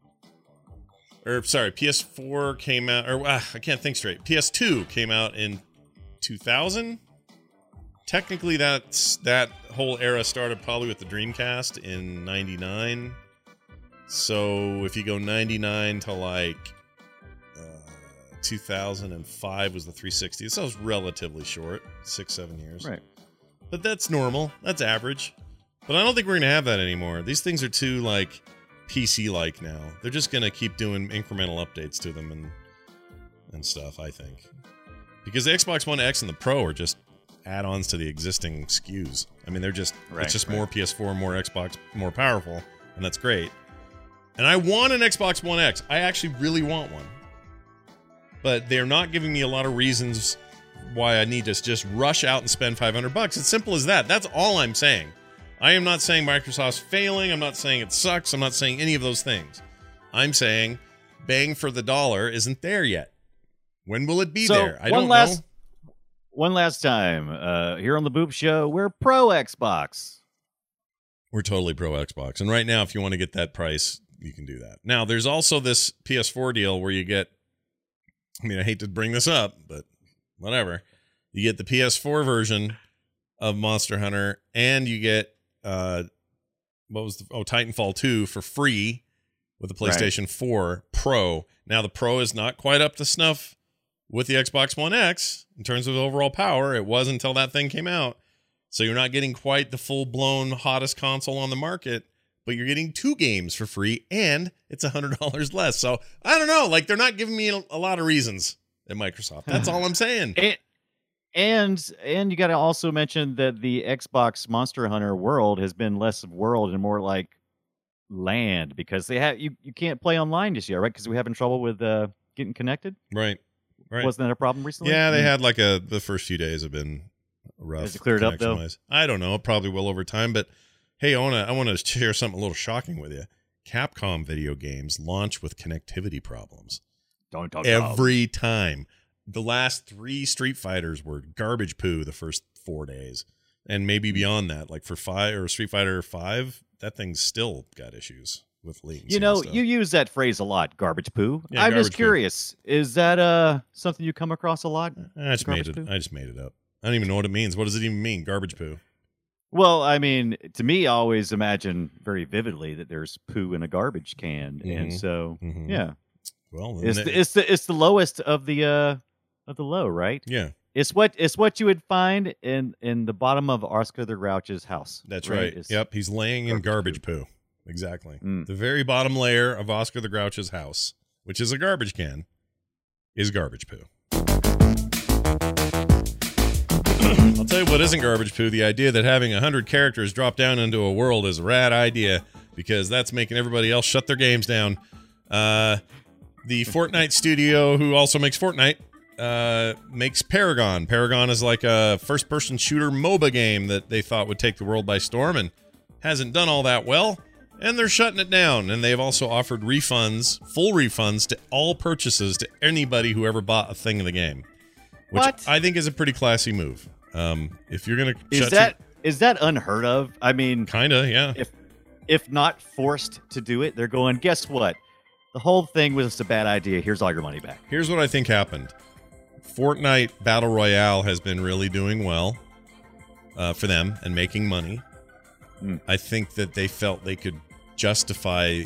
Or sorry, P S four came out, or uh, I can't think straight. P S two came out in two thousand. Technically, that's that whole era started probably with the Dreamcast in ninety-nine. So if you go ninety-nine to like uh, two thousand five was the three sixty. So it was relatively short, six, seven years. Right. But that's normal. That's average. But I don't think we're going to have that anymore. These things are too, like, P C-like now. They're just going to keep doing incremental updates to them and and stuff, I think. Because the Xbox One X and the Pro are just add-ons to the existing S K Us. I mean, they're just, Right, it's just right. more P S four, more Xbox, more powerful, and that's great. And I want an Xbox One X. I actually really want one. But they're not giving me a lot of reasons why I need to just rush out and spend five hundred bucks. It's simple as that. That's all I'm saying. I am not saying Microsoft's failing. I'm not saying it sucks. I'm not saying any of those things. I'm saying bang for the dollar isn't there yet. When will it be So, there? I one don't last- know. One last time, uh, here on the Boop Show, we're pro Xbox. We're totally pro Xbox. And right now, if you want to get that price, you can do that. Now, there's also this P S four deal where you get, I mean, I hate to bring this up, but whatever. You get the P S four version of Monster Hunter, and you get, uh, what was the, oh, Titanfall two for free with the PlayStation four Pro. Now, the Pro is not quite up to snuff with the Xbox One X in terms of overall power. It was until that thing came out. So you're not getting quite the full-blown hottest console on the market, but you're getting two games for free, and it's one hundred dollars less. So I don't know. Like, they're not giving me a, a lot of reasons at Microsoft. That's all I'm saying. And and, and you got to also mention that the Xbox Monster Hunter world has been less of world and more like land because they have you, you can't play online just yet, right? Because we're having trouble with uh, getting connected. Right. Right. Wasn't that a problem recently? Yeah, they Mm. had like a, the first few days have been rough. Has it cleared up, though? connection-wise. I don't know. It probably will over time. But hey, I want to I want to share something a little shocking with you. Capcom video games launch with connectivity problems. Don't talk about Every time. The last three Street Fighters were garbage poo the first four days. And maybe beyond that. Like for five or Street Fighter five, that thing's still got issues with latency. You know, and stuff. you use that phrase a lot, garbage poo. Yeah, I'm garbage just poo. curious. Is that uh something you come across a lot? I just made garbage it. poo? I just made it up. I don't even know what it means. What does it even mean? Garbage poo. Well, I mean, to me, I always imagine very vividly that there's poo in a garbage can, and Mhm. so Mhm. yeah, Well, then it's it- the, it's the it's the lowest of the uh of the low, right? yeah, It's what it's what you would find in in the bottom of Oscar the Grouch's house. that's right. It's- Yep, he's laying in garbage garbage poo. Exactly. Mm. The very bottom layer of Oscar the Grouch's house, which is a garbage can, is garbage poo. I'll tell you what isn't garbage poo. The idea that having one hundred characters drop down into a world is a rad idea because that's making everybody else shut their games down. Uh, the Fortnite studio, who also makes Fortnite, uh, makes Paragon. Paragon is like a first-person shooter MOBA game that they thought would take the world by storm and hasn't done all that well. And they're shutting it down. And they've also offered refunds, full refunds to all purchases to anybody who ever bought a thing in the game. Which What? I think is a pretty classy move. Um, if you're going to Is that is that unheard of? I mean, kind of, yeah. if if not forced to do it, they're going, guess what? The whole thing was just a bad idea. Here's all your money back. Here's what I think happened. Fortnite Battle Royale has been really doing well uh, for them and making money. Mm. I think that they felt they could justify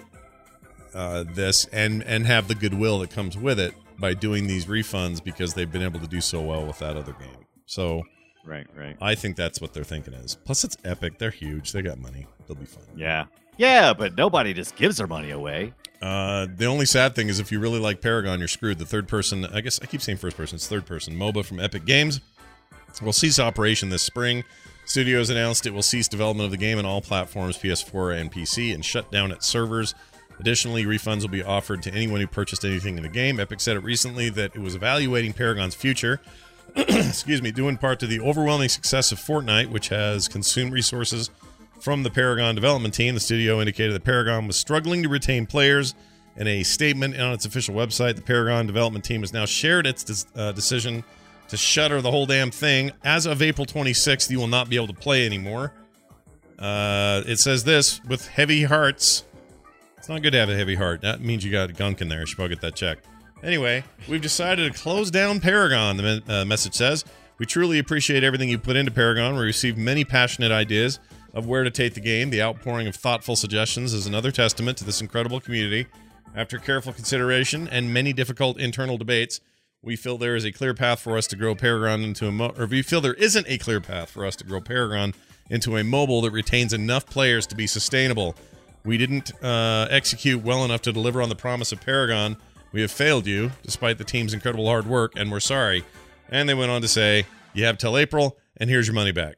uh, this and and have the goodwill that comes with it by doing these refunds because they've been able to do so well with that other game. So Right, right. I think that's what they're thinking is. Plus, it's Epic. They're huge. They got money. They'll be fine. Yeah. Yeah, but nobody just gives their money away. Uh, the only sad thing is if you really like Paragon, you're screwed. The third person, I guess I keep saying first person, it's third person, MOBA from Epic Games will cease operation this spring. Studios announced it will cease development of the game on all platforms, P S four and P C, and shut down its servers. Additionally, refunds will be offered to anyone who purchased anything in the game. Epic said it recently that it was evaluating Paragon's future, excuse me, due in part to the overwhelming success of Fortnite, which has consumed resources from the Paragon development team. The studio indicated that Paragon was struggling to retain players. In a statement on its official website, the Paragon development team has now shared its des- uh, decision to shutter the whole damn thing. As of April twenty-sixth, you will not be able to play anymore. Uh, it says this, with heavy hearts. It's not good to have a heavy heart. That means you got gunk in there. You should probably get that checked. Anyway, we've decided to close down Paragon, the me- uh, message says. We truly appreciate everything you put into Paragon. We received many passionate ideas of where to take the game. The outpouring of thoughtful suggestions is another testament to this incredible community. After careful consideration and many difficult internal debates, we feel there is a clear path for us to grow Paragon into a mo- or we feel there isn't a clear path for us to grow Paragon into a mobile that retains enough players to be sustainable. We didn't uh, execute well enough to deliver on the promise of Paragon. We have failed you, despite the team's incredible hard work, and we're sorry. And they went on to say, you have till April, and here's your money back.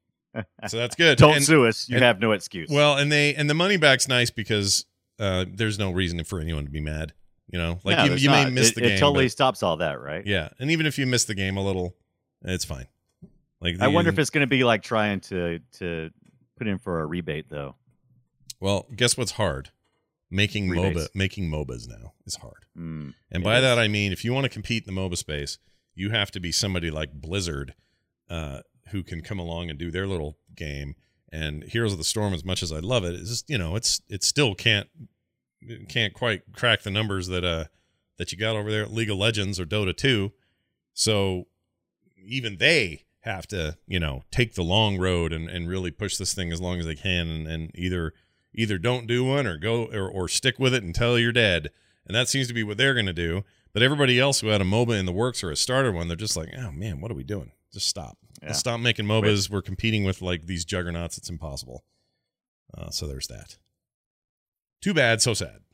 So that's good. Don't and, sue us. You and, have no excuse. Well, and they and the money back's nice because uh, there's no reason for anyone to be mad. You know, like No, you, there's you may not. miss it, the it game. totally but- stops all that, right? yeah, and even if you miss the game a little, it's fine. Like I the- wonder if it's going to be like trying to to put in for a rebate, though. Well, guess what's hard? Making Rebates. MOBA, making MOBAs now is hard. Mm, And it by is. that I mean, if you want to compete in the MOBA space, you have to be somebody like Blizzard, uh, who can come along and do their little game. And Heroes of the Storm, as much as I love it, it's just, you know, it's it still can't it can't quite crack the numbers that uh that you got over there at League of Legends or Dota two. So even they have to, you know, take the long road and, and really push this thing as long as they can, and, and either either don't do one or go or, or stick with it until you're dead. And that seems to be what they're going to do. But everybody else who had a MOBA in the works or has started one, they're just like, oh man, what are we doing? Just stop. Yeah. Let's stop making MOBAs. We're competing with like these juggernauts. It's impossible. Uh, so there's that. Too bad, so sad.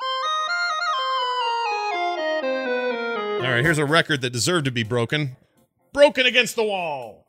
All right, here's a record that deserved to be broken. Broken against the wall.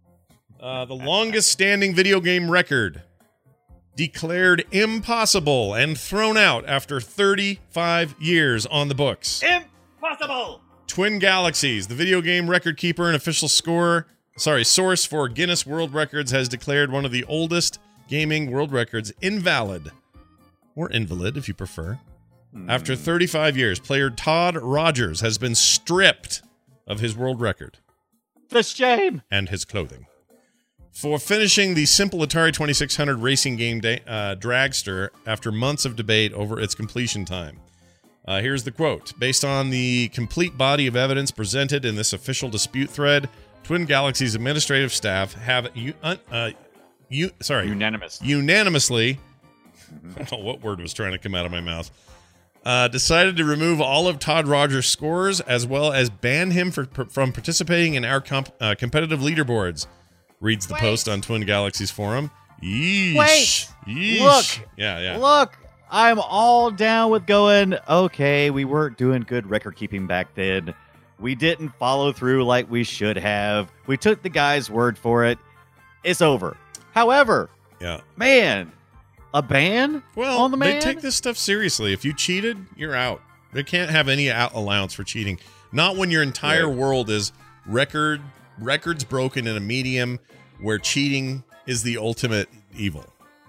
Uh, the longest standing video game record declared impossible and thrown out after thirty-five years on the books. Impossible! Twin Galaxies, the video game record keeper and official score, sorry, source for Guinness World Records, has declared one of the oldest gaming world records invalid, or invalid if you prefer. After thirty-five years, player Todd Rogers has been stripped of his world record The shame! and his clothing for finishing the simple Atari twenty-six hundred racing game da- uh, Dragster after months of debate over its completion time. Uh, here's the quote. Based on the complete body of evidence presented in this official dispute thread, Twin Galaxies administrative staff have u- uh, uh, u- sorry, Unanimous. unanimously, I don't know what word was trying to come out of my mouth, uh, decided to remove all of Todd Rogers' scores as well as ban him for, from participating in our comp, uh, competitive leaderboards, reads the Wait. post on Twin Galaxies forum. Yeesh. Wait. Yeesh. Look. Yeah, yeah. Look, I'm all down with going, okay, we weren't doing good record keeping back then. We didn't follow through like we should have. We took the guy's word for it. It's over. However, Yeah. man, a ban Well, on the they man? take this stuff seriously. If you cheated, you're out. They can't have any out allowance for cheating. Not when your entire Right. world is record records broken in a medium where cheating is the ultimate evil.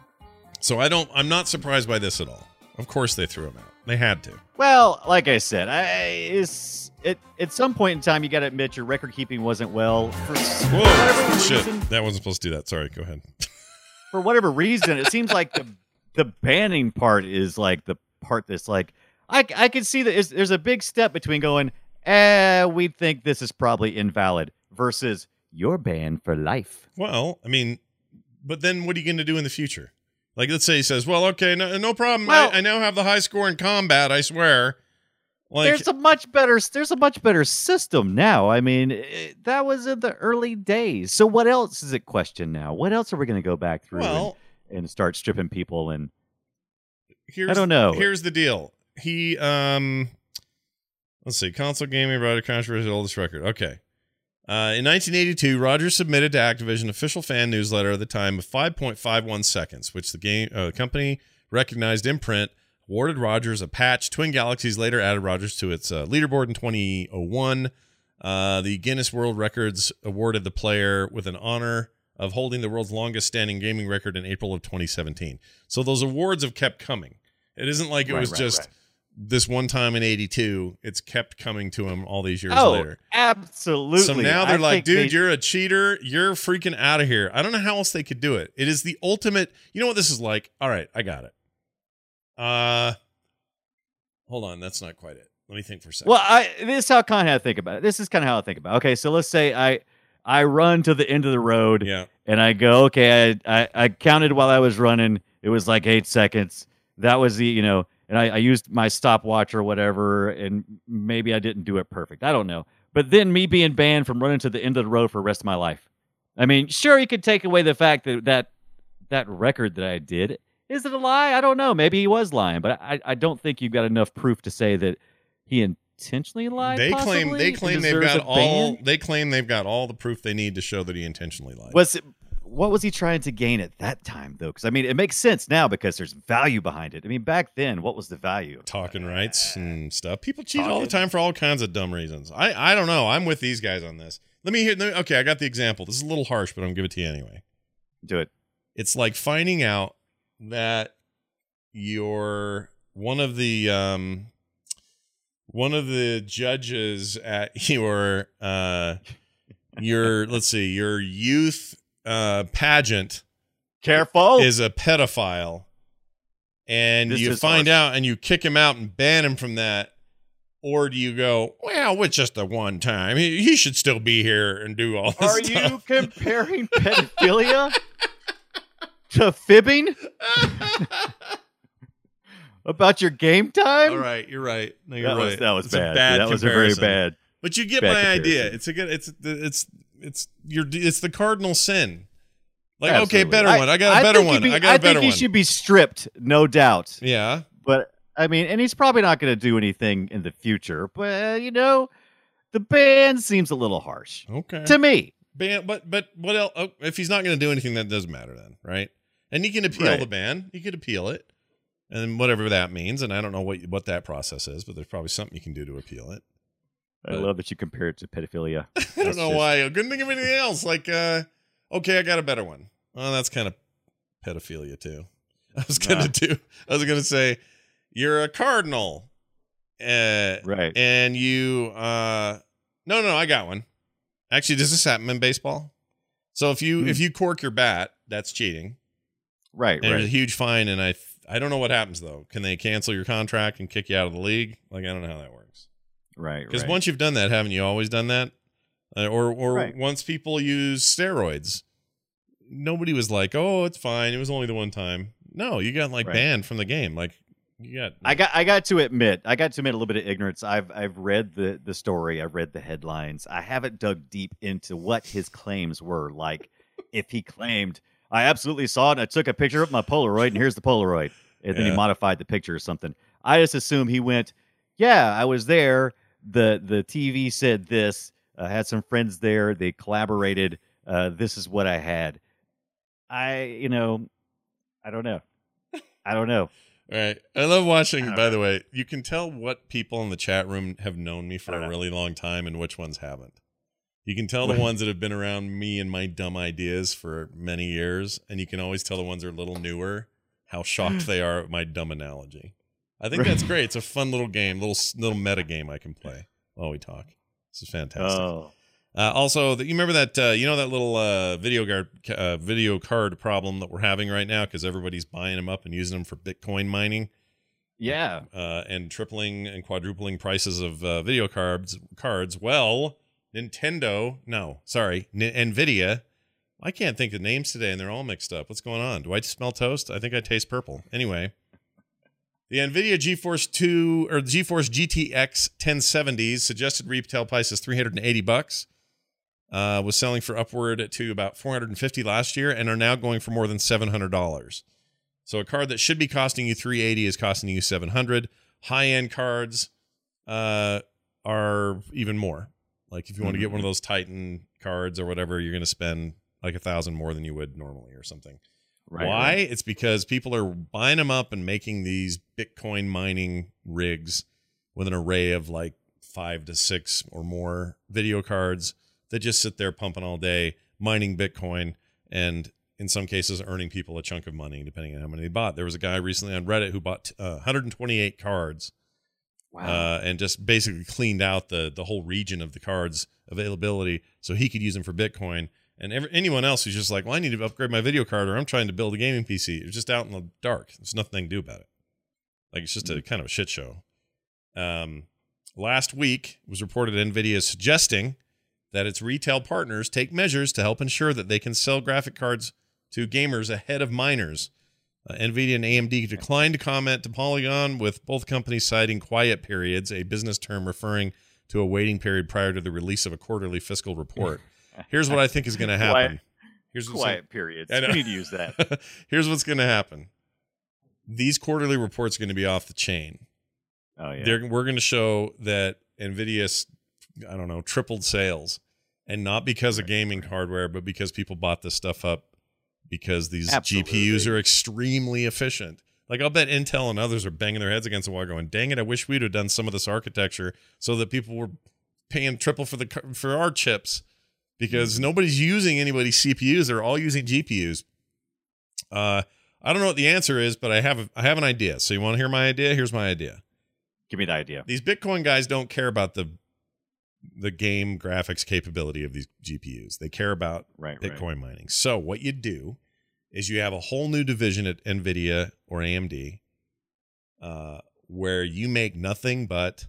So I don't. I'm not surprised by this at all. Of course, they threw him out. They had to. Well, like I said, I, it's, it, at some point in time, you got to admit your record keeping wasn't well. For Whoa! whatever Shit, reason, that wasn't supposed to do that. Sorry. Go ahead. for whatever reason, it seems like the the banning part is like the part that's like I I can see that it's- there's a big step between going, eh, we think this is probably invalid versus you're banned for life. Well, I mean, but then what are you going to do in the future? Like, let's say he says, well, okay, no, no problem. Well- I, I now have the high score in combat, I swear. Like, there's a much better there's a much better system now. I mean, it, that was in the early days. So what else is it question now? What else are we going to go back through well, and, and start stripping people? And here's, I don't know. Here's the deal. He, um, let's see, console gaming brought a controversial oldest record. Okay. Uh, in nineteen eighty-two, Rogers submitted to Activision official fan newsletter at the time of five point five one seconds, which the game uh, company recognized in print, awarded Rogers a patch. Twin Galaxies later added Rogers to its uh, leaderboard in twenty oh one. Uh, the Guinness World Records awarded the player with an honor of holding the world's longest standing gaming record in April of twenty seventeen. So those awards have kept coming. It isn't like it Right, was right, just right. this one time in eighty-two. It's kept coming to him all these years oh, later. absolutely. So now they're I like, think dude, they- you're a cheater. You're freaking out of here. I don't know how else they could do it. It is the ultimate. You know what this is like? All right, I got it. Uh, hold on. That's not quite it. Let me think for a second. Well, I this is how kind of I think about it. This is kind of how I think about it. Okay, so let's say I I run to the end of the road yeah. and I go, okay, I, I, I counted while I was running. It was like eight seconds. That was the, you know, and I, I used my stopwatch or whatever, and maybe I didn't do it perfect. I don't know. But then me being banned from running to the end of the road for the rest of my life. I mean, sure, you could take away the fact that that, that record that I did. Is it a lie? I don't know. Maybe he was lying, but I, I don't think you've got enough proof to say that he intentionally lied. They claim possibly, they and claim they've deserves got a all ban? they claim they've got all the proof they need to show that he intentionally lied. Was it, what was he trying to gain at that time, though? Because I mean, it makes sense now because there's value behind it. I mean, back then, what was the value? Talking rights and stuff. People cheat all the Talking. time for all kinds of dumb reasons. I I don't know. I'm with these guys on this. Let me hear. let me- Okay, I got the example. This is a little harsh, but I'm gonna give it to you anyway. Do it. It's like finding out that you're one of the um one of the judges at your uh your let's see your youth uh pageant Careful. is a pedophile, and This you is find harsh. out and you kick him out and ban him from that, or do you go, well, it's just the one time, he, he should still be here and do all this Are stuff. you comparing pedophilia to fibbing about your game time? All right, you're right. No, you're That was, right. that was It's a bad. bad that was a very comparison. bad. But you get bad my idea. comparison. It's a good. It's it's it's it's your. It's the cardinal sin. Like, Absolutely. okay, better one. I got a better think he'd one. be- I got a better think he one. should be stripped, no doubt. Yeah. But I mean, and he's probably not going to do anything in the future. But uh, you know, the ban seems a little harsh Okay. to me. Ban. But but what else? Oh, if he's not going to do anything, that doesn't matter then, right? And he can appeal Right. the ban. He could appeal it, and whatever that means. And I don't know what what that process is, but there's probably something you can do to appeal it. I But- love that you compare it to pedophilia. I don't That's know just- why. I couldn't think of anything else. Like, uh, okay, I got a better one. Well, that's kind of pedophilia too. I was gonna Nah. do. I was gonna say, you're a cardinal, uh, Right. and you. Uh, no, no, I got one. Actually, does this happen in baseball? So if you Hmm. if you cork your bat, that's cheating, Right. and there's a Right. huge fine. And I I don't know what happens though. Can they cancel your contract and kick you out of the league? Like, I don't know how that works. Right. Because right. once you've done that, haven't you always done that? Uh, or or Right. once people use steroids, nobody was like, "Oh, it's fine. It was only the one time." No, you got like Right. banned from the game. Like you got. I got I got to admit, I got to admit a little bit of ignorance. I've I've read the the story, I've read the headlines. I haven't dug deep into what his claims were. Like if he claimed, I absolutely saw it and I took a picture of my Polaroid and here's the Polaroid. And then Yeah. he modified the picture or something. I just assume he went, yeah, I was there. The the T V said this. I had some friends there. They collaborated. Uh, this is what I had. I, you know, I don't know. I don't know. All right. I love watching. I don't By the way, you can tell what people in the chat room have known me for I a don't know. really long time and which ones haven't. You can tell the Right. ones that have been around me and my dumb ideas for many years, and you can always tell the ones that are a little newer how shocked they are at my dumb analogy. I think Right. that's great. It's a fun little game, little little meta game I can play while we talk. This is fantastic. Oh, Uh, also, that you remember that uh, you know that little uh, video card uh, video card problem that we're having right now because everybody's buying them up and using them for Bitcoin mining. yeah. uh, and tripling and quadrupling prices of uh, video cards. Cards. Well, Nintendo, no, sorry, N- Nvidia I can't think of names today, and they're all mixed up. What's going on? Do I smell toast? I think I taste purple. Anyway, the NVIDIA GeForce two or the GeForce G T X ten seventies suggested retail price is three hundred eighty bucks. Uh, was selling for upward to about four hundred fifty last year, and are now going for more than seven hundred dollars. So a card that should be costing you three hundred eighty dollars is costing you seven hundred dollars. High-end cards uh, are even more. Like if you want to get one of those Titan cards or whatever, you're going to spend like a thousand more than you would normally or something. Right, Why? right. It's because people are buying them up and making these Bitcoin mining rigs with an array of like five to six or more video cards that just sit there pumping all day, mining Bitcoin, and in some cases earning people a chunk of money depending on how many they bought. There was a guy recently on Reddit who bought uh, one hundred twenty-eight cards. Wow. Uh, and just basically cleaned out the the whole region of the cards availability so he could use them for Bitcoin. And every, anyone else who's just like, well, I need to upgrade my video card or I'm trying to build a gaming P C. It's just out in the dark. There's nothing they can do about it. Like, it's just a kind of a shit show. Um, last week, it was reported NVIDIA is suggesting that its retail partners take measures to help ensure that they can sell graphic cards to gamers ahead of miners. Uh, NVIDIA and A M D declined to comment to Polygon, with both companies citing quiet periods, a business term referring to a waiting period prior to the release of a quarterly fiscal report. Here's what I think is going to happen. Quiet, Here's what's quiet periods. I know. We need to use that. Here's what's going to happen. These quarterly reports are going to be off the chain. Oh yeah. They're, we're going to show that NVIDIA, I don't know, tripled sales, and not because of gaming hardware, but because people bought this stuff up because these Absolutely. G P Us are extremely efficient. Like, I'll bet Intel and others are banging their heads against the wall going, dang it, I wish we'd have done some of this architecture so that people were paying triple for the for our chips, because nobody's using anybody's C P Us. They're all using G P Us. Uh, I don't know what the answer is, but I have a, I have an idea. So you want to hear my idea? Here's my idea. Give me the idea. These Bitcoin guys don't care about the the game graphics capability of these G P Us. They care about Right, Bitcoin right. mining. So what you do is you have a whole new division at NVIDIA or A M D uh, where you make nothing but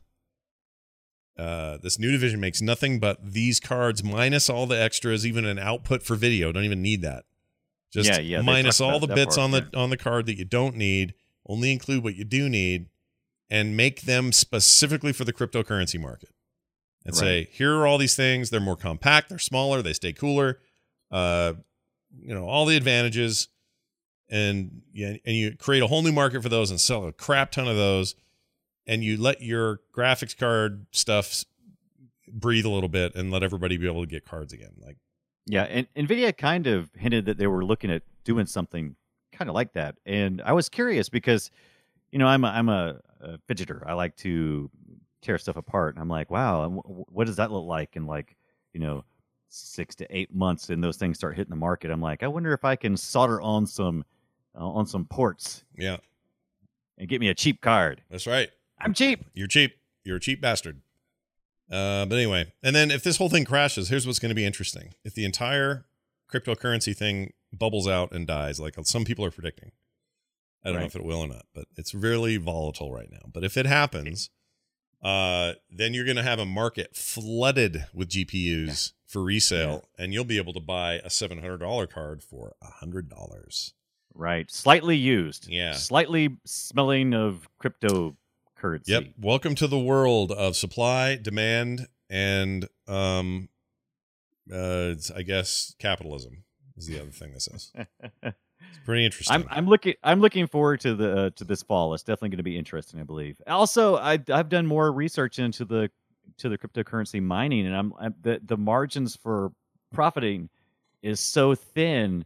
uh, this new division makes nothing but these cards minus all the extras, even an output for video. Don't even need that. Just Yeah, yeah, they minus talked all about the that bits part, on the on the card that you don't need. Only include what you do need, and make them specifically for the cryptocurrency market. And say, Right. here are all these things. They're more compact. They're smaller. They stay cooler. Uh, you know, all the advantages. And yeah, and you create a whole new market for those and sell a crap ton of those. And you let your graphics card stuff breathe a little bit and let everybody be able to get cards again. Like, Yeah, and NVIDIA kind of hinted that they were looking at doing something kind of like that. And I was curious because, you know, I'm a, I'm a, a fidgeter. I like to tear stuff apart. And I'm like, wow, and w- what does that look like in like, you know, six to eight months and those things start hitting the market? I'm like, I wonder if I can solder on some uh, on some ports yeah, and get me a cheap card. that's right. I'm cheap. You're cheap. You're a cheap bastard. Uh, but anyway, and then if this whole thing crashes, here's what's going to be interesting. If the entire cryptocurrency thing bubbles out and dies, like some people are predicting, I don't know Right. if it will or not, but it's really volatile right now. But if it happens, uh, then you're going to have a market flooded with G P Us for resale, and you'll be able to buy a seven hundred dollars card for one hundred dollars. Right. Slightly used. Yeah. Slightly smelling of cryptocurrency. Yep. Welcome to the world of supply, demand, and um, uh, it's, I guess capitalism is the other thing this is. It's pretty interesting. I'm I'm looking I'm looking forward to the uh, to this fall. It's definitely going to be interesting, I believe. Also, I I've done more research into the to the cryptocurrency mining, and I'm, I'm the the margins for profiting is so thin.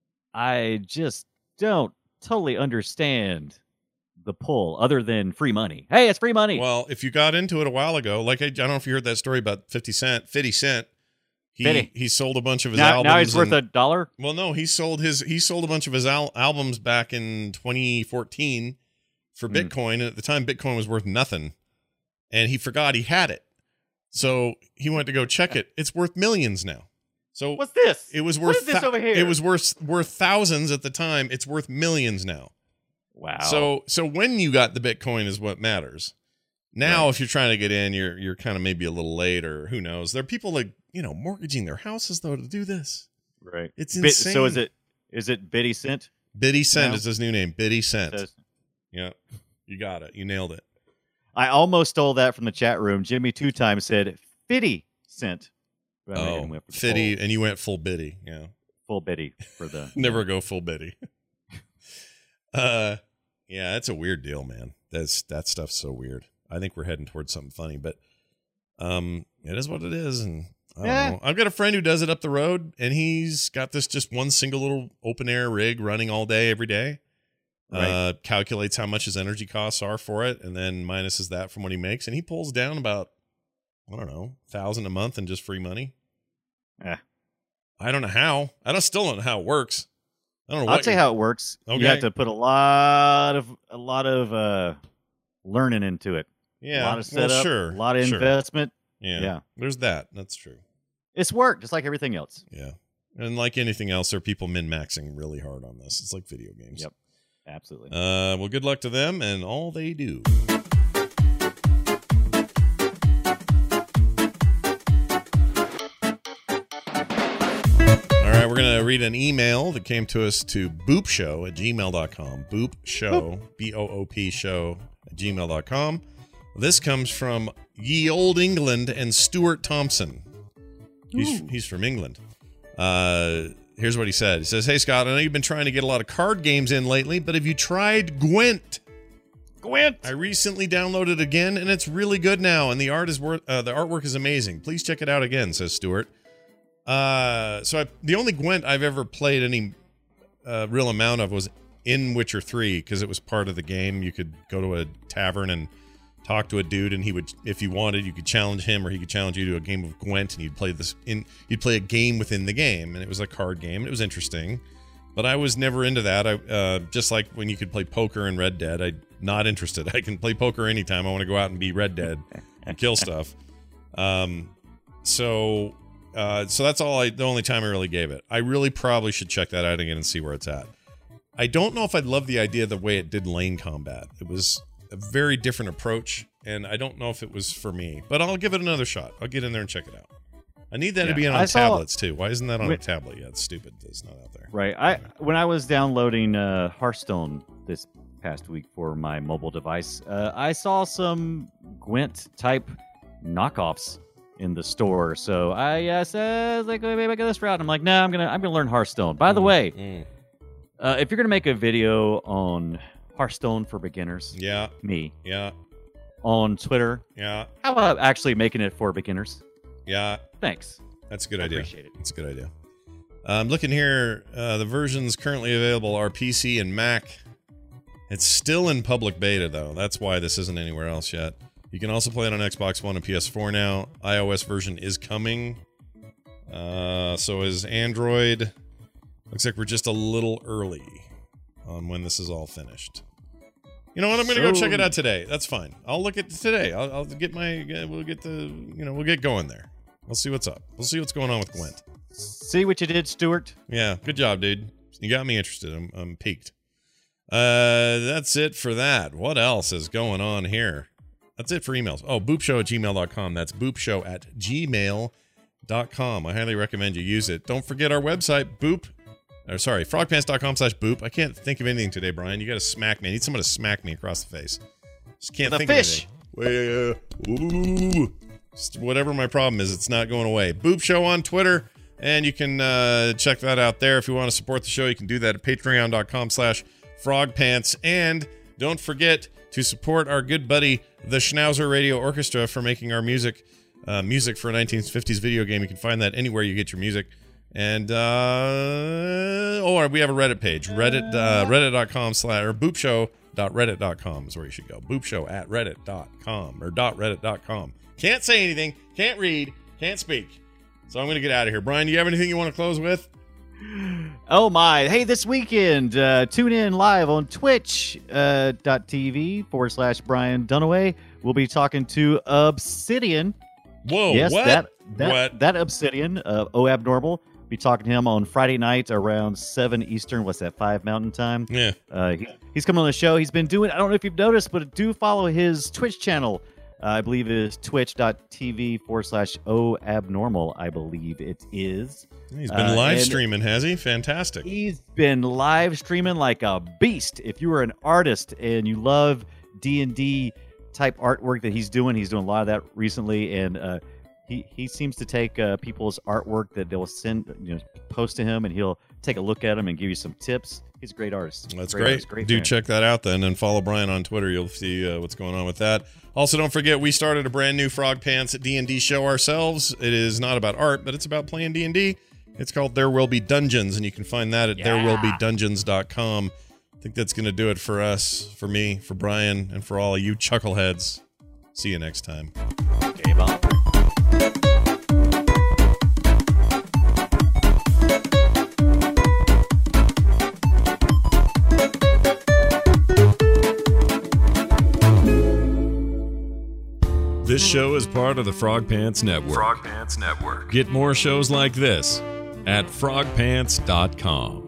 I just don't totally understand the pull, other than free money. Hey, it's free money. Well, if you got into it a while ago, like I, I don't know if you heard that story about fifty Cent, fifty Cent. He fifty. he sold a bunch of his now, albums. now he's worth and- a dollar. Well, no, he sold his he sold a bunch of his al- albums back in twenty fourteen for Mm. Bitcoin, and at the time Bitcoin was worth nothing, and he forgot he had it, so he went to go check it. It's worth millions now. So What's this? it was What worth is this thou- over here? It was worth worth thousands at the time. It's worth millions now. Wow. So so when you got the Bitcoin is what matters. Now, Right. if you're trying to get in, you're you're kind of maybe a little late, or who knows. There are people like, you know, mortgaging their houses though to do this. Right. It's Bit- insane. so is it is it Biddy Cent? Biddy Cent No. is his new name. Biddy Cent. Says- Yeah, you got it. You nailed it. I almost stole that from the chat room. Jimmy two times said Fitty Cent. But I Oh, didn't went for the Fitty, full, and you went full Biddy. Yeah, full Biddy for the never go full Biddy. uh, yeah, that's a weird deal, man. That's that stuff's so weird. I think we're heading towards something funny, but um, it is what it is, and I don't Yeah. know. I've got a friend who does it up the road, and he's got this just one single little open air rig running all day, every day. Right. Uh, calculates how much his energy costs are for it, and then minuses that from what he makes, and he pulls down about I don't know, thousand a month in just free money. Yeah. I don't know how. I don't still don't know how it works. I don't know. I'll what tell you you're- how it works. Okay. You have to put a lot of a lot of uh, learning into it. Yeah, a lot of well, setup, sure, a lot of sure. investment. Yeah. Yeah. There's that. That's true. It's work, just like everything else. Yeah. And like anything else, there are people min-maxing really hard on this. It's like video games. Yep. Absolutely. Uh, well, good luck to them and all they do. All right, we're going to read an email that came to us to boopshow at gmail dot com. Boop show, B O O P show at gmail dot com. This comes from Ye Old England and Stuart Thompson. He's, he's from England. Uh, here's what he said. He says, "Hey, Scott, I know you've been trying to get a lot of card games in lately, but have you tried Gwent? Gwent. I recently downloaded it again, and it's really good now, and the art is worth, uh, the artwork is amazing. Please check it out again," says Stuart. Uh, so I, the only Gwent I've ever played any uh, real amount of was in Witcher three, because it was part of the game. You could go to a tavern and talk to a dude, and he would, if you wanted, you could challenge him, or he could challenge you to a game of Gwent, and you'd play this in. You'd play a game within the game, and it was a card game. And it was interesting, but I was never into that. I uh, just like when you could play poker in Red Dead. I'm not interested. I can play poker anytime I want to go out and be Red Dead and kill stuff. Um, so. Uh, so that's all I, the only time I really gave it. I really probably should check that out again and see where it's at. I don't know if I'd love the idea of the way it did lane combat. It was a very different approach, and I don't know if it was for me, but I'll give it another shot. I'll get in there and check it out. I need that Yeah. to be on I saw- tablets too. Why isn't that on a Wait- tablet yet? It's stupid that it's not out there. Right. I when I was downloading uh, Hearthstone this past week for my mobile device, uh, I saw some Gwent type knockoffs in the store. So I uh, said, like, maybe I go this route. I'm like, no, nah, I'm gonna I'm gonna learn Hearthstone. By the way, Mm. uh, if you're gonna make a video on Hearthstone for beginners, Yeah, me yeah, on Twitter, yeah, how about actually making it for beginners? yeah. Thanks. That's a good I idea. appreciate it. It's a good idea. I'm looking here. Uh, the versions currently available are P C and Mac. It's still in public beta, though. That's why this isn't anywhere else yet. You can also play it on Xbox One and P S four now. iOS version is coming. Uh, so is Android. Looks like we're just a little early on when this is all finished. You know what? I'm going to go So- check it out today. That's fine. I'll look at today. I'll, I'll get my. uh, We'll get the. You know, we'll get going there. We'll see what's up. We'll see what's going on with Gwent. See what you did, Stuart? Yeah, good job, dude. You got me interested. I'm, I'm peaked. Uh, that's it for that. What else is going on here? That's it for emails. Oh, boopshow at gmail dot com. That's boopshow at gmail dot com. I highly recommend you use it. Don't forget our website, boop. Or sorry, frogpants dot com slash boop. I can't think of anything today, Brian. You got to smack me. I need someone to smack me across the face. Just can't With a think fish. of anything. Well, ooh. Just whatever my problem is, it's not going away. Boop Show on Twitter. And you can uh, check that out there. If you want to support the show, you can do that at patreon dot com slash frogpants. And don't forget to support our good buddy, the Schnauzer Radio Orchestra, for making our music uh, music for a nineteen fifties video game. You can find that anywhere you get your music. And, uh, or we have a Reddit page, Reddit, uh, reddit dot com slash, or boopshow dot reddit dot com is where you should go. Boopshow at reddit dot com or dot reddit dot com. Can't say anything, can't read, can't speak. So I'm going to get out of here. Brian, do you have anything you want to close with? Oh my. Hey, this weekend, uh, tune in live on Twitch uh, dot T V forward slash Brian Dunaway. We'll be talking to Obsidian. Whoa, yes, what? that that, What? that Obsidian, uh, O Abnormal. Be talking to him on Friday night around seven Eastern. What's that, five Mountain Time? Yeah. Uh, he, he's coming on the show. He's been doing, I don't know if you've noticed, but do follow his Twitch channel. Uh, I believe it is twitch.tv forward slash O abnormal. I believe it is. He's been Uh, live and streaming, has he? Fantastic. He's been live streaming like a beast. If you are an artist and you love D and D type artwork that he's doing, he's doing a lot of that recently, and uh, he he seems to take uh, people's artwork that they'll send, you know, post to him, and he'll take a look at them and give you some tips. He's a great artist. That's great. great. Artist, great Do fan. check that out then, and follow Brian on Twitter. You'll see uh, what's going on with that. Also, don't forget we started a brand new Frog Pants D and D show ourselves. It is not about art, but it's about playing D and D. It's called There Will Be Dungeons, and you can find that at Yeah. there will be dungeons dot com. I think that's going to do it for us, for me, for Brian, and for all of you chuckleheads. See you next time. Okay, bye. This show is part of the Frog Pants Network. Frog Pants Network. Get more shows like this at frog pants dot com.